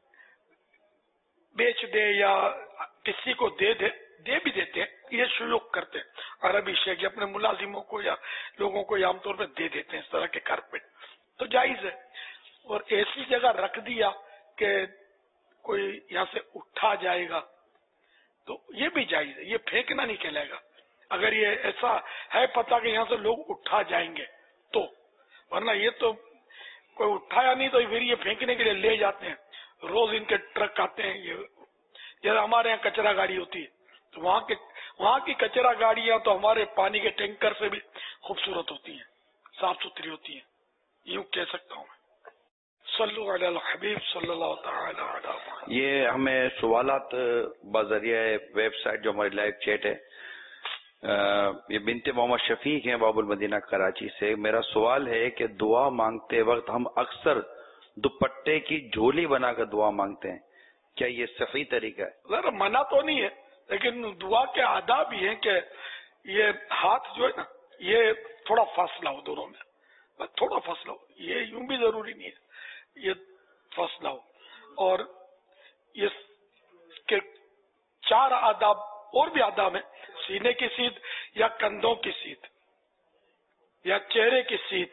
بیچ دے یا کسی کو دے دے, دے بھی دیتے ہیں, یہ شیوخ کرتے ہیں عربی شیخ اپنے ملازموں کو یا لوگوں کو عام طور پہ دے دیتے ہیں اس طرح کے کارپیٹ, تو جائز ہے. اور ایسی جگہ رکھ دیا کہ کوئی یہاں سے اٹھا جائے گا تو یہ بھی جائز ہے, یہ پھینکنا نہیں کہلائے گا. اگر یہ ایسا ہے پتہ کہ یہاں سے لوگ اٹھا جائیں گے تو, ورنہ یہ تو کوئی اٹھایا نہیں تو پھر یہ پھینکنے کے لیے لے جاتے ہیں. روز ان کے ٹرک آتے ہیں. یہ جیسے ہمارے یہاں کچرا گاڑی ہوتی ہے تو وہاں کے وہاں کی کچرا گاڑیاں تو ہمارے پانی کے ٹینکر سے بھی خوبصورت ہوتی ہیں, صاف ستھری ہوتی ہیں, یوں کہہ سکتا ہوں میں. صلو علی الحبیب صلی اللہ تعالی علیہ وسلم. یہ ہمیں سوالات بذریعہ ویب سائٹ جو ہماری لائیو چیٹ ہے, یہ بنت محمد شفیق ہیں باب المدینہ کراچی سے. میرا سوال ہے کہ دعا مانگتے وقت ہم اکثر دوپٹے کی جھولی بنا کر دعا مانگتے ہیں, کیا یہ صحیح طریقہ ہے؟ ذرا منع تو نہیں ہے, لیکن دعا کے آداب یہ ہیں کہ یہ ہاتھ جو ہے نا یہ تھوڑا فاصلہ ہو دونوں میں, بس تھوڑا فاصلہ ہو. یہ یوں بھی ضروری نہیں ہے یہ فاصلہ ہو. اور یہ کے چار آداب اور بھی آداب ہیں, سینے کی سیدھ یا کندھوں کی سیدھ یا چہرے کی سیدھ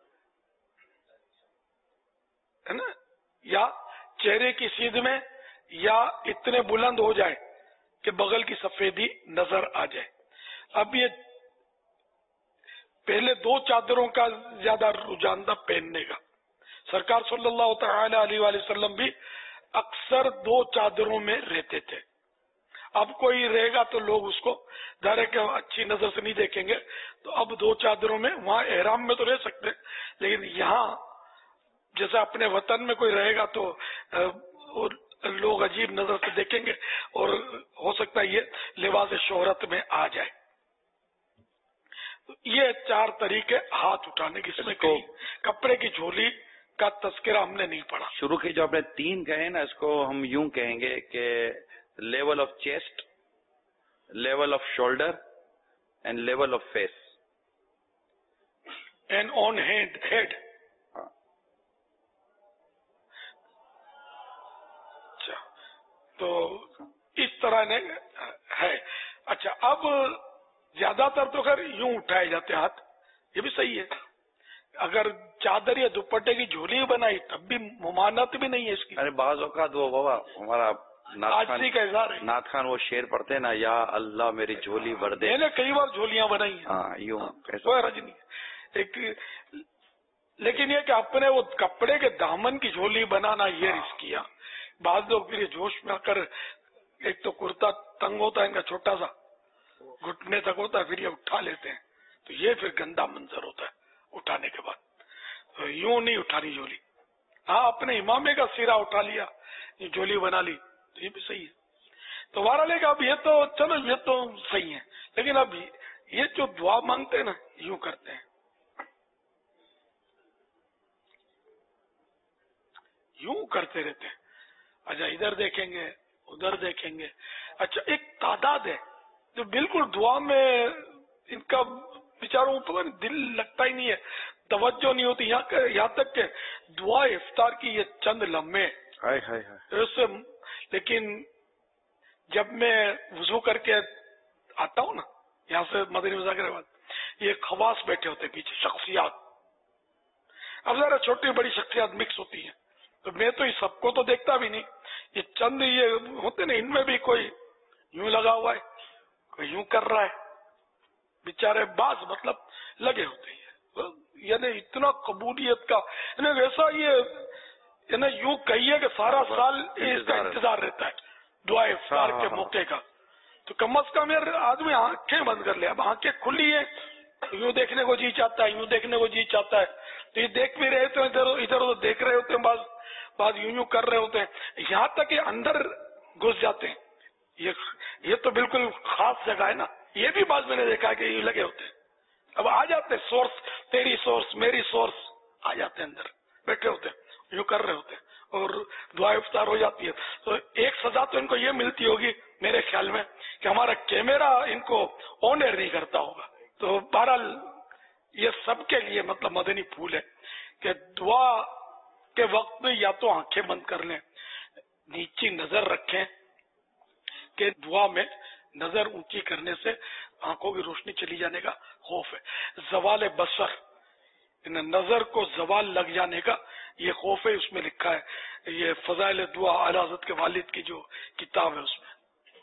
ہے نا, یا چہرے کی سیدھ میں یا اتنے بلند ہو جائے کہ بغل کی سفیدی نظر آ جائے. اب یہ پہلے دو چادروں کا زیادہ رجحان تھا پہننے کا. سرکار صلی اللہ تعالی علیہ وآلہ وسلم بھی اکثر دو چادروں میں رہتے تھے. اب کوئی رہے گا تو لوگ اس کو ظاہر کہ اچھی نظر سے نہیں دیکھیں گے, تو اب دو چادروں میں, وہاں احرام میں تو رہ سکتے, لیکن یہاں جیسے اپنے وطن میں کوئی رہے گا تو لوگ عجیب نظر سے دیکھیں گے اور ہو سکتا ہے یہ لباس شہرت میں آ جائے. یہ چار طریقے ہاتھ اٹھانے کی, اس میں کوئی کپڑے کی جھولی کا تذکرہ ہم نے نہیں پڑھا. شروع کی جو آپ نے تین کہے نا, اس کو ہم یوں کہیں گے کہ level of chest, level of shoulder and level of face and on head head اچھا, تو اس طرح نے ہے. اچھا, اب زیادہ تر تو خیر یوں اٹھائے جاتے ہاتھ, یہ بھی صحیح ہے. اگر چادر یا دوپٹے کی جھولی بنائی تب بھی ممانعت بھی نہیں ہے اس کی. ارے بعض اوقات وہ بابا ہمارا نعت خان, کا اظہار ہے, نعت خان وہ شعر پڑھتے ہیں نا, یا اللہ میری جھولی بھر دے. میں نے کئی بار جھولیاں بنائی ہیں. ہاں یوں کوئی حرج نہیں ایک, لیکن یہ کہ اپنے وہ کپڑے کے دامن کی جھولی بنانا یہ رسک کیا. بعض لوگ پھر جوش میں آ کر, ایک تو کرتا تنگ ہوتا ہے ان کا چھوٹا سا, گھٹنے تک ہوتا ہے, پھر یہ اٹھا لیتے ہیں, تو یہ پھر گندا منظر ہوتا ہے اٹھانے کے بعد. تو یوں نہیں اٹھانی جھولی. ہاں اپنے امامے کا سیرا اٹھا لیا, جھولی بنا لی, تو یہ بھی صحیح ہے. تو ہمارا لے گا اب یہ تو چلو یہ تو صحیح ہے, لیکن اب یہ جو دعا مانگتے ہیں نا یوں کرتے ہیں, یوں کرتے رہتے ہیں. اچھا ادھر دیکھیں گے ادھر دیکھیں گے. اچھا ایک تعداد ہے جو بالکل دعا میں ان کا بیچاروں پر دل لگتا ہی نہیں ہے, توجہ نہیں ہوتی, یہاں تک کہ دعا افطار کی یہ چند لمحے ایسے. لیکن جب میں وضو کر کے آتا ہوں نا یہاں سے مدنی مذاکرے بعد, یہ خواص بیٹھے ہوتے پیچھے, شخصیات. اب ذرا چھوٹی بڑی شخصیات مکس ہوتی ہیں, تو میں تو یہ سب کو تو دیکھتا بھی نہیں. یہ چند یہ ہوتے نا, ان میں بھی کوئی یوں لگا ہوا ہے, کوئی یوں کر رہا ہے, بیچارے بعض مطلب لگے ہوتے ہیں. یعنی اتنا قبولیت کا یعنی ویسا یہ یعنی یوں کہیے کہ سارا سال اس کا انتظار رہتا ہے دعا افطار کے موقع کا. تو کم از کم یار آدمی آنکھیں بند کر لے. اب آنکھیں کھلی ہیں, یوں دیکھنے کو جی چاہتا ہے, یوں دیکھنے کو جی چاہتا ہے, تو یہ دیکھ بھی رہے تو ادھر ادھر ادھر دیکھ رہے ہوتے ہیں, بعض بعض یوں یوں کر رہے ہوتے ہیں, یہاں تک کہ اندر گھس جاتے ہیں. یہ یہ تو بالکل خاص جگہ ہے نا, یہ بھی بعض میں نے دیکھا ہے کہ یہ لگے ہوتے ہیں. اب آ جاتے سورس, تیری سورس میری سورس, آ جاتے ہیں اندر بیٹھے ہوتے ہیں, یوں کر رہے ہوتے ہیں, اور دعا افطار ہو جاتی ہے. تو ایک سزا تو ان کو یہ ملتی ہوگی میرے خیال میں کہ ہمارا کیمرہ ان کو آنر نہیں کرتا ہوگا. تو بہرحال یہ سب کے لیے مطلب مدنی پھول ہے کہ دعا کے وقت میں یا تو آنکھیں بند کر لیں, نیچی نظر رکھیں کہ دعا میں نظر اونچی کرنے سے آنکھوں کی روشنی چلی جانے کا خوف ہے. زوال بصر, نظر کو زوال لگ جانے کا یہ خوف ہے, اس میں لکھا ہے. یہ فضائل دعا اعلی حضرت کے والد کی جو کتاب ہے اس میں.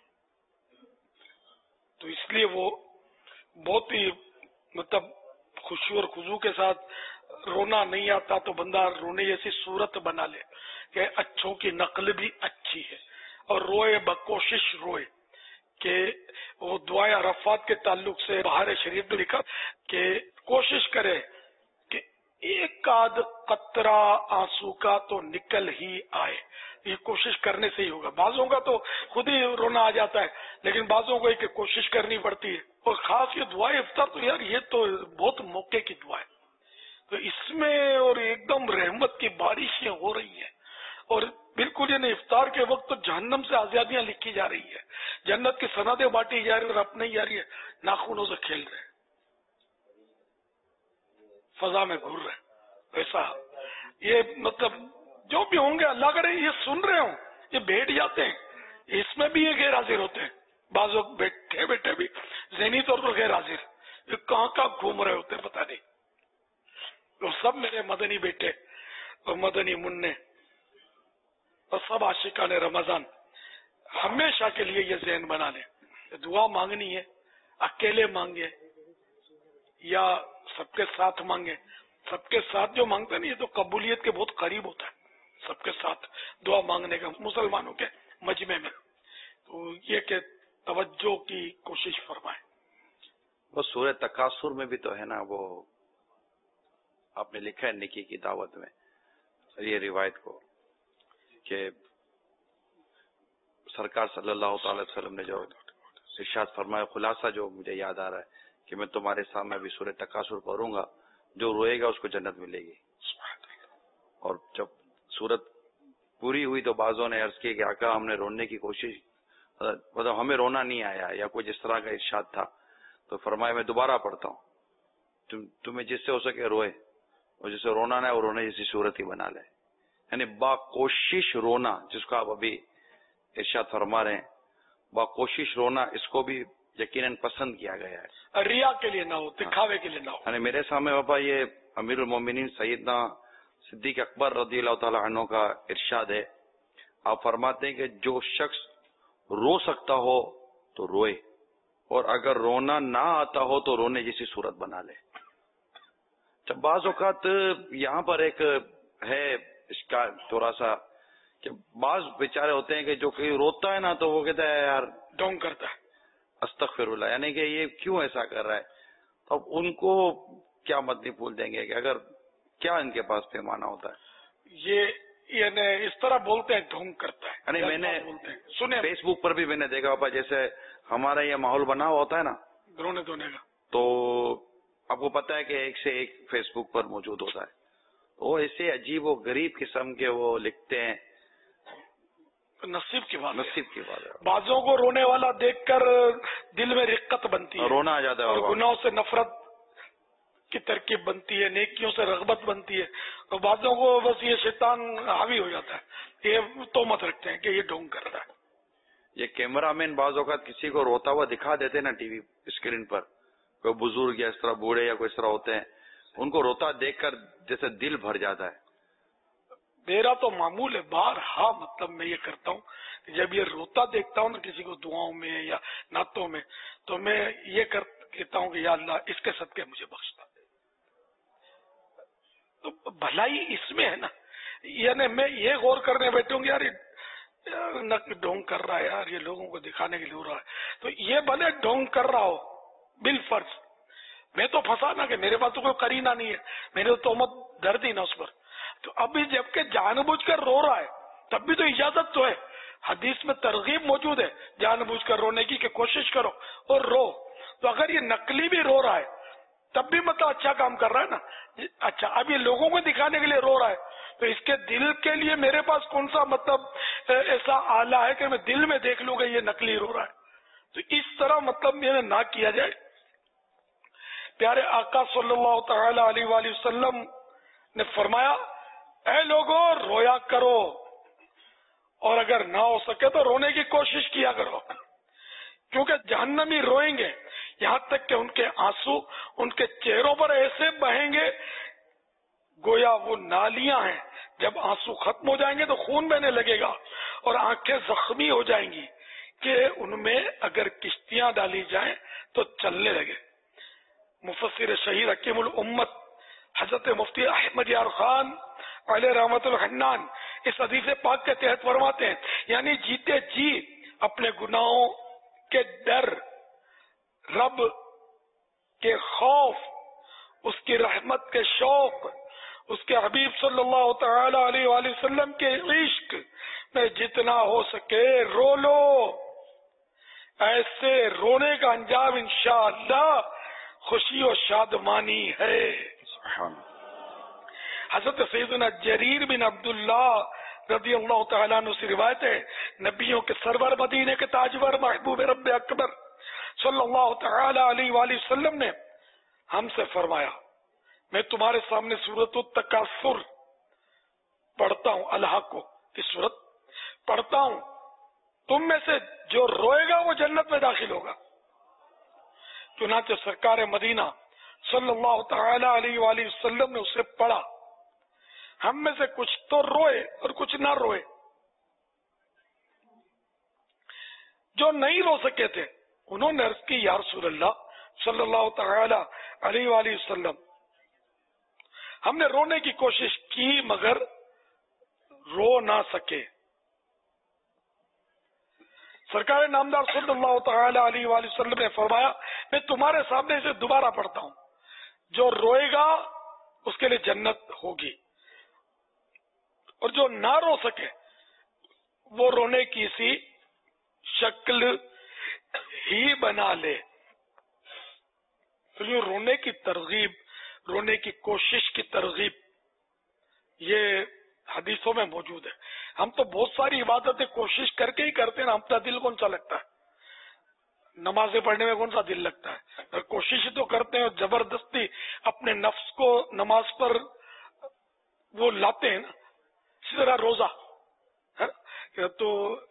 تو اس لیے وہ بہت ہی مطلب خوشی اور خضوع کے ساتھ, رونا نہیں آتا تو بندہ رونے جیسی صورت بنا لے کہ اچھوں کی نقل بھی اچھی ہے, اور روئے بکوشش روئے. کہ وہ دعائیں عرفات کے تعلق سے بہار شریف میں لکھا کہ کوشش کرے کہ ایک آدھ قطرہ آنسو کا تو نکل ہی آئے. یہ کوشش کرنے سے ہی ہوگا. بعضوں کا تو خود ہی رونا آ جاتا ہے, لیکن بعضوں کو ایک کوشش کرنی پڑتی ہے. اور خاص یہ دعائیں افطار تو یار یہ تو بہت موقع کی دعا ہے, تو اس میں اور ایک دم رحمت کی بارشیں ہو رہی ہیں, اور بالکل یہ افطار کے وقت تو جہنم سے آزادیاں لکھی جا رہی ہے, جنت کی سندیں بانٹی جا رہی ہے, اور اپنے جا رہی ہے ناخنوں سے کھیل رہے, فضا میں گھر رہے. ایسا یہ مطلب جو بھی ہوں گے اللہ کرے یہ سن رہے ہوں, یہ بیٹھ جاتے ہیں, اس میں بھی یہ غیر حاضر ہوتے ہیں. بعض لوگ بیٹھے بیٹھے بھی ذہنی طور پر غیر حاضر, یہ کہاں کہاں گھوم رہے ہوتے ہیں پتہ نہیں. وہ سب میرے مدنی بیٹے اور مدنی منع اور سب عاشقان رمضان ہمیشہ کے لیے یہ ذہن بنا لیں. دعا مانگنی ہے, اکیلے مانگے یا سب کے ساتھ مانگے. سب کے ساتھ جو مانگتے ہیں نا یہ تو قبولیت کے بہت قریب ہوتا ہے, سب کے ساتھ دعا مانگنے کا مسلمانوں کے مجمع میں. تو یہ کہ توجہ کی کوشش فرمائیں. وہ سورہ تکاثر میں بھی تو ہے نا, وہ آپ نے لکھا ہے نکی کی دعوت میں یہ روایت کو کہ سرکار صلی اللہ تعالی وسلم نے جو ارشاد فرمایا, خلاصہ جو مجھے یاد آ رہا ہے کہ میں تمہارے سامنے ابھی سورہ تکاثر پڑھوں گا, جو روئے گا اس کو جنت ملے گی. اور جب سورت پوری ہوئی تو بعضوں نے عرض کی کہ آقا ہم نے رونے کی کوشش, مطلب ہمیں رونا نہیں آیا یا کوئی جس طرح کا ارشاد تھا, تو فرمایا میں دوبارہ پڑھتا ہوں, تم تمہیں جس سے ہو سکے روئے, اور جسے رونا نہ ہے وہ رونے جیسی صورت ہی بنا لے. یعنی با کوشش رونا, جس کو آپ ابھی ارشاد فرما رہے ہیں, با کوشش رونا, اس کو بھی یقیناً پسند کیا گیا ہے, ریا کے لیے نہ ہو, دکھاوے کے لیے نہ ہو. یعنی میرے سامنے بابا یہ امیر المومنین سیدنا صدیق اکبر رضی اللہ تعالی عنہ کا ارشاد ہے. آپ فرماتے ہیں کہ جو شخص رو سکتا ہو تو روئے, اور اگر رونا نہ آتا ہو تو رونے جیسی صورت بنا لے. جب بعض اوقات یہاں پر ایک ہے اس کا تھوڑا سا کہ بعض بیچارے ہوتے ہیں کہ جو کہیں روتا ہے نا تو وہ کہتا ہے یار ڈونگ کرتا ہے, استغفر اللہ, یعنی کہ یہ کیوں ایسا کر رہا ہے. تو اب ان کو کیا مت نہیں بھول دیں گے کہ اگر کیا ان کے پاس پیمانہ ہوتا ہے, یہ یعنی اس طرح بولتے ہیں ڈھونگ کرتا ہے. یعنی میں نے سنے فیس بک پر بھی میں نے دیکھا پاپا, جیسے ہمارا یہ ماحول بنا ہوا ہوتا ہے نا رونے دھونے کا, تو آپ کو پتا ہے کہ ایک سے ایک فیس بک پر موجود ہوتا ہے, وہ ایسے عجیب و غریب قسم کے وہ لکھتے ہیں. نصیب کی بات, نصیب کی بات ہے. بعضوں کو رونے والا دیکھ کر دل میں رقت بنتی ہے, رونا آ جاتا ہے, اور گناہوں سے نفرت کی ترکیب بنتی ہے, نیکیوں سے رغبت بنتی ہے. اور بعضوں کو بس یہ شیطان حاوی ہو جاتا ہے, یہ تہمت رکھتے ہیں کہ یہ ڈھونگ کرتا ہے. یہ کیمرہ مین بعض اوقات کسی کو روتا ہوا دکھا دیتے نا ٹی وی اسکرین پر, کوئی بزرگ یا اس طرح بوڑھے یا کوئی اس طرح ہوتے ہیں, ان کو روتا دیکھ کر جیسے دل بھر جاتا ہے. میرا تو معمول ہے بار ہاں, مطلب میں یہ کرتا ہوں کہ جب یہ روتا دیکھتا ہوں نا کسی کو دعاؤں میں یا نعتوں میں, تو میں یہ کہتا ہوں کہ یا اللہ اس کے صدقے مجھے بخشتا. تو بھلائی اس میں ہے نا, یعنی میں یہ غور کرنے بیٹھوں گی یار نک ڈھونگ کر رہا ہے, یار یہ لوگوں کو دکھانے کے لیے ہو رہا ہے, تو یہ بھلے ڈھونگ کر رہا ہو بالفرض, میں تو پھنسا نا کہ میرے پاس تو کوئی کرینہ نہیں ہے, میں نے تو تہمت درد ہی نا اس پر. تو ابھی جبکہ جان بوجھ کر رو رہا ہے تب بھی تو اجازت تو ہے, حدیث میں ترغیب موجود ہے جان بوجھ کر رونے کی کہ کوشش کرو اور رو. تو اگر یہ نقلی بھی رو رہا ہے تب بھی مطلب اچھا کام کر رہا ہے نا. اچھا اب یہ لوگوں کو دکھانے کے لیے رو رہا ہے, تو اس کے دل کے لیے میرے پاس کون سا مطلب ایسا آلہ ہے کہ میں دل میں دیکھ لوں گا یہ نقلی رو رہا ہے. تو اس طرح مطلب میرے نہ کیا جائے. پیارے آقا صلی اللہ تعالی علیہ وآلہ وسلم نے فرمایا اے لوگوں رویا کرو, اور اگر نہ ہو سکے تو رونے کی کوشش کیا کرو, کیونکہ جہنمی روئیں گے یہاں تک کہ ان کے آنسو ان کے چہروں پر ایسے بہیں گے گویا وہ نالیاں ہیں, جب آنسو ختم ہو جائیں گے تو خون بہنے لگے گا اور آنکھیں زخمی ہو جائیں گی کہ ان میں اگر کشتیاں ڈالی جائیں تو چلنے لگے. مفسر شہید حکیم الامت حضرت مفتی احمد یار خان علیہ رحمت الحنان اس حدیث پاک کے تحت فرماتے ہیں, یعنی جیتے جی اپنے گناہوں کے ڈر, رب کے خوف, اس کی رحمت کے شوق, اس کے حبیب صلی اللہ تعالی علیہ وآلہ وسلم کے عشق میں جتنا ہو سکے رو لو. ایسے رونے کا انجام انشاءاللہ خوشی و شادمانی ہے. حضرت سیدنا جریر بن عبداللہ رضی اللہ تعالیٰ عنہ سے روایت ہے, نبیوں کے سرور مدینے کے تاجور محبوب رب اکبر صلی اللہ تعالی علیہ وآلہ وسلم نے ہم سے فرمایا میں تمہارے سامنے سورۃ التکاثر پڑھتا ہوں, اللہ کو کی سورت پڑھتا ہوں, تم میں سے جو روئے گا وہ جنت میں داخل ہوگا. چنانچہ سرکار مدینہ صلی اللہ تعالی علیہ وآلہ وسلم نے اسے پڑھا. ہم میں سے کچھ تو روئے اور کچھ نہ روئے. جو نہیں رو سکے تھے انہوں نے عرض کی یا رسول اللہ صلی اللہ تعالی علیہ وآلہ وسلم ہم نے رونے کی کوشش کی مگر رو نہ سکے. سرکار نامدار صلی اللہ تعالی علیہ وآلہ وسلم نے فرمایا میں تمہارے سامنے اسے دوبارہ پڑھتا ہوں, جو روئے گا اس کے لیے جنت ہوگی, اور جو نہ رو سکے وہ رونے کی سی شکل ہی بنا لے. تو یہ رونے کی ترغیب, رونے کی کوشش کی ترغیب یہ حدیثوں میں موجود ہے. ہم تو بہت ساری عبادتیں کوشش کر کے ہی کرتے ہیں نا, ہم دل کون سا لگتا ہے, نمازیں پڑھنے میں کون سا دل لگتا ہے, کوشش تو کرتے ہیں, زبردستی اپنے نفس کو نماز پر وہ لاتے ہیں نا. اسی طرح روزہ تو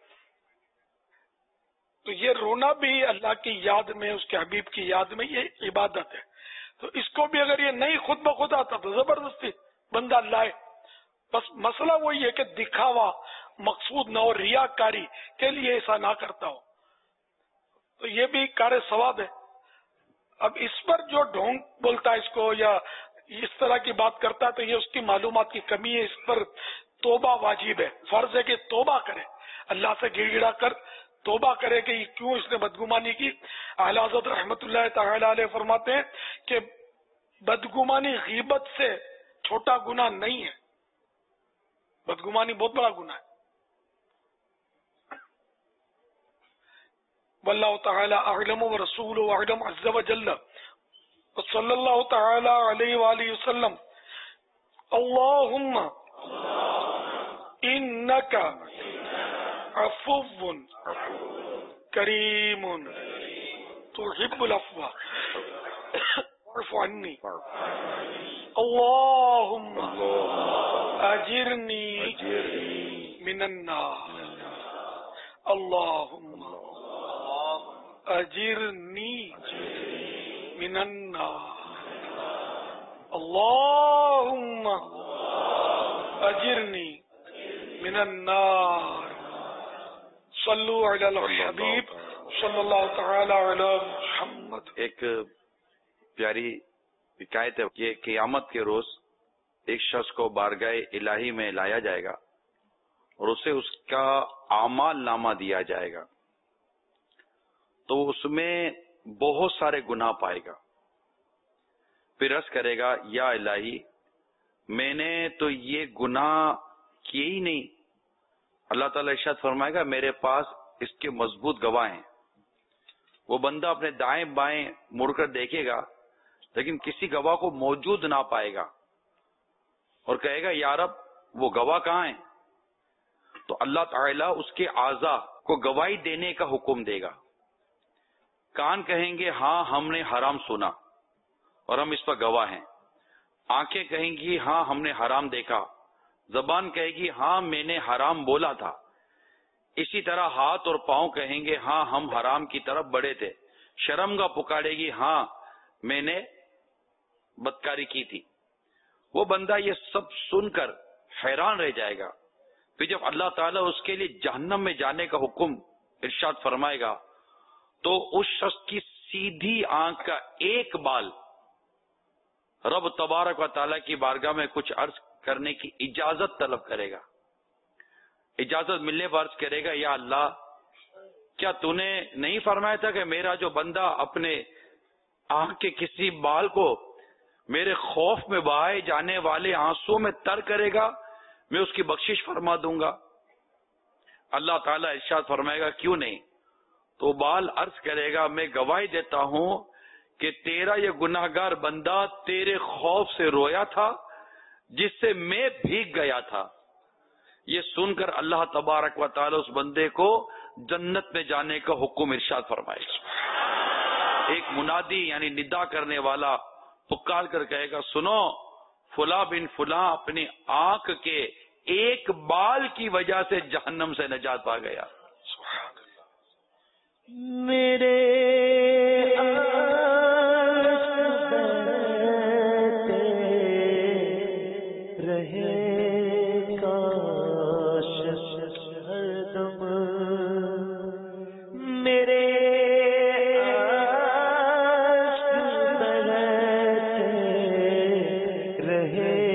تو یہ رونا بھی اللہ کی یاد میں, اس کے حبیب کی یاد میں, یہ عبادت ہے. تو اس کو بھی اگر یہ نہیں خود بخود آتا تو زبردستی بندہ لائے. بس مسئلہ وہی ہے کہ دکھاوا مقصود نہ ہو, ریاکاری کے لیے ایسا نہ کرتا ہو, تو یہ بھی کار ثواب ہے. اب اس پر جو ڈھونگ بولتا ہے اس کو یا اس طرح کی بات کرتا ہے تو یہ اس کی معلومات کی کمی ہے. اس پر توبہ واجب ہے, فرض ہے کہ توبہ کرے, اللہ سے گڑ گڑا کر توبہ کرے کہ کیوں اس نے بدگمانی کی. اعلی حضرت رحمت اللہ تعالی علیہ فرماتے ہیں کہ بدگمانی غیبت سے چھوٹا گناہ نہیں ہے, بدگمانی بہت بڑا گناہ ہے. واللہ تعالی اعلم ورسولہ اعلم عز وجل صلی اللہ تعالی علیہ وآلہ وسلم. اللہم انک عفو کریم تحب العفو فاعف عنی. اللہم اجرنی من النار. اللہم اجرنی من النار. اللہم اجرنی من النار. صلو علی الحبیب صلی اللہ تعالی علی محمد. ایک پیاری حکایت ہے کہ قیامت کے روز ایک شخص کو بارگاہ الہی میں لایا جائے گا اور اسے اس کا اعمال نامہ دیا جائے گا, تو اس میں بہت سارے گناہ پائے گا. پھر عرض کرے گا یا الہی میں نے تو یہ گناہ کیے ہی نہیں. اللہ تعالی ارشاد فرمائے گا میرے پاس اس کے مضبوط گواہ ہیں. وہ بندہ اپنے دائیں بائیں مڑ کر دیکھے گا لیکن کسی گواہ کو موجود نہ پائے گا اور کہے گا یا رب وہ گواہ کہاں ہیں؟ تو اللہ تعالیٰ اس کے اعضاء کو گواہی دینے کا حکم دے گا. کان کہیں گے ہاں ہم نے حرام سنا اور ہم اس پر گواہ ہیں. آنکھیں کہیں گی ہاں ہم نے حرام دیکھا. زبان کہے گی ہاں میں نے حرام بولا تھا. اسی طرح ہاتھ اور پاؤں کہیں گے ہاں ہم حرام کی طرف بڑھے تھے. شرمگاہ پکارے گی ہاں میں نے بدکاری کی تھی. وہ بندہ یہ سب سن کر حیران رہ جائے گا. پھر جب اللہ تعالیٰ اس کے لیے جہنم میں جانے کا حکم ارشاد فرمائے گا تو اس شخص کی سیدھی آنکھ کا ایک بال رب تبارک و تعالیٰ کی بارگاہ میں کچھ عرض کرنے کی اجازت طلب کرے گا. اجازت ملنے پر عرض کرے گا یا اللہ کیا تو نے نہیں فرمایا تھا کہ میرا جو بندہ اپنے آنکھ کے کسی بال کو میرے خوف میں بہائے جانے والے آنسو میں تر کرے گا میں اس کی بخشش فرما دوں گا. اللہ تعالیٰ ارشاد فرمائے گا کیوں نہیں. تو بال عرض کرے گا میں گواہی دیتا ہوں کہ تیرا یہ گناہگار بندہ تیرے خوف سے رویا تھا جس سے میں بھیگ گیا تھا. یہ سن کر اللہ تبارک و تعالی اس بندے کو جنت میں جانے کا حکم ارشاد فرمائے گا. ایک منادی یعنی ندا کرنے والا پکار کر کہے گا سنو فلاں بن فلاں اپنی آنکھ کے ایک بال کی وجہ سے جہنم سے نجات پا گیا. میرے رہے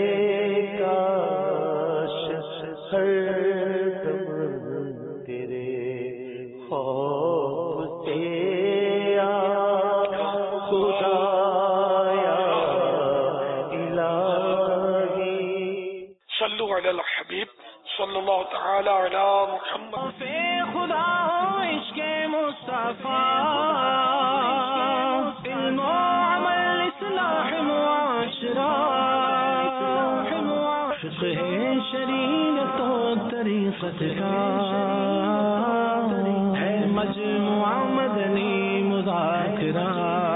صلی اللہ تعالی علی محمد. خدا عشق مصطفیٰ علم و عمل اصلاح معاشرہ فقہ شریعت و طریقت کا ہے مجموعہ مدنی مذاکرہ.